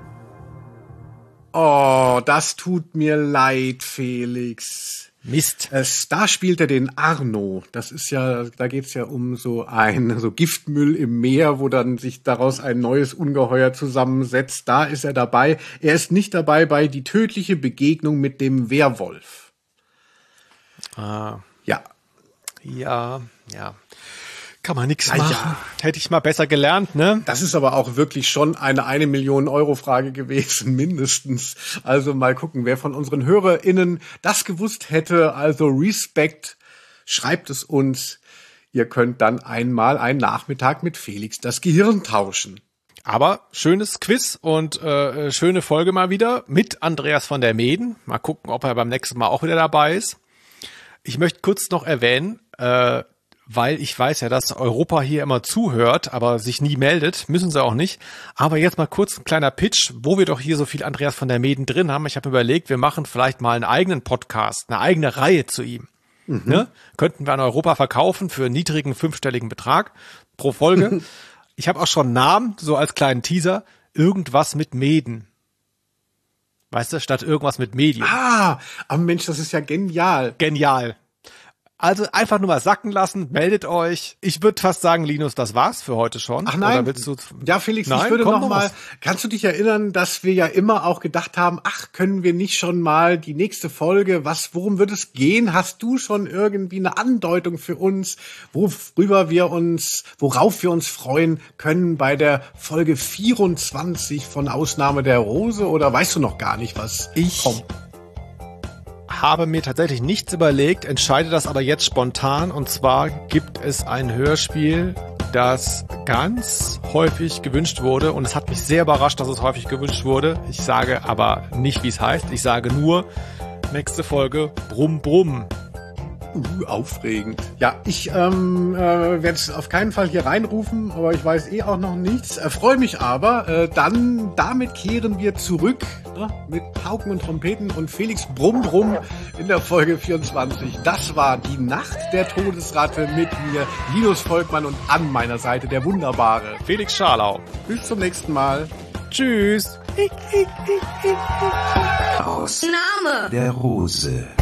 Oh, das tut mir leid, Felix. Mist. Es, da spielt er den Arno. Das ist ja, da geht's ja um so ein so Giftmüll im Meer, wo dann sich daraus ein neues Ungeheuer zusammensetzt. Da ist er dabei. Er ist nicht dabei bei die tödliche Begegnung mit dem Werwolf. Ah. Ja. Ja, ja. Kann man nix machen. Ja. Hätte ich mal besser gelernt, ne? Das ist aber auch wirklich schon eine eine Million Euro Frage gewesen, mindestens. Also mal gucken, wer von unseren HörerInnen das gewusst hätte. Also Respekt, schreibt es uns. Ihr könnt dann einmal einen Nachmittag mit Felix das Gehirn tauschen. Aber schönes Quiz und äh, schöne Folge mal wieder mit Andreas von der Meeden. Mal gucken, ob er beim nächsten Mal auch wieder dabei ist. Ich möchte kurz noch erwähnen, äh, weil ich weiß ja, dass Europa hier immer zuhört, aber sich nie meldet, müssen sie auch nicht. Aber jetzt mal kurz ein kleiner Pitch, wo wir doch hier so viel Andreas von der Meeden drin haben. Ich habe überlegt, wir machen vielleicht mal einen eigenen Podcast, eine eigene Reihe zu ihm. Mhm. Ne? Könnten wir an Europa verkaufen für einen niedrigen fünfstelligen Betrag pro Folge. Ich habe auch schon einen Namen, so als kleinen Teaser, irgendwas mit Meeden. Weißt du, statt irgendwas mit Medien. Ah, aber Mensch, das ist ja genial. Genial. Also einfach nur mal sacken lassen, meldet euch. Ich würde fast sagen, Linus, das war's für heute schon. Ach nein, oder willst du ja Felix, nein, ich würde noch mal, was. Kannst du dich erinnern, dass wir ja immer auch gedacht haben, ach, können wir nicht schon mal die nächste Folge, was, worum wird es gehen? Hast du schon irgendwie eine Andeutung für uns, worüber wir uns, worauf wir uns freuen können bei der Folge vierundzwanzig von Ausnahme der Rose? Oder weißt du noch gar nicht, was ich kommt? Habe mir tatsächlich nichts überlegt, entscheide das aber jetzt spontan. Und zwar gibt es ein Hörspiel, das ganz häufig gewünscht wurde. Und es hat mich sehr überrascht, dass es häufig gewünscht wurde. Ich sage aber nicht, wie es heißt. Ich sage nur, nächste Folge, Brumm, Brumm. Uh, aufregend. Ja, ich ähm, äh, werde es auf keinen Fall hier reinrufen, aber ich weiß eh auch noch nichts. Äh, freue mich aber. Äh, dann, damit kehren wir zurück, ne, mit Pauken und Trompeten und Felix Brumm Brumm in der Folge vierundzwanzig. Das war die Nacht der Todesratte mit mir, Linus Volkmann, und an meiner Seite der wunderbare Felix Scharlau. Bis zum nächsten Mal. Tschüss. Aus Name der Rose.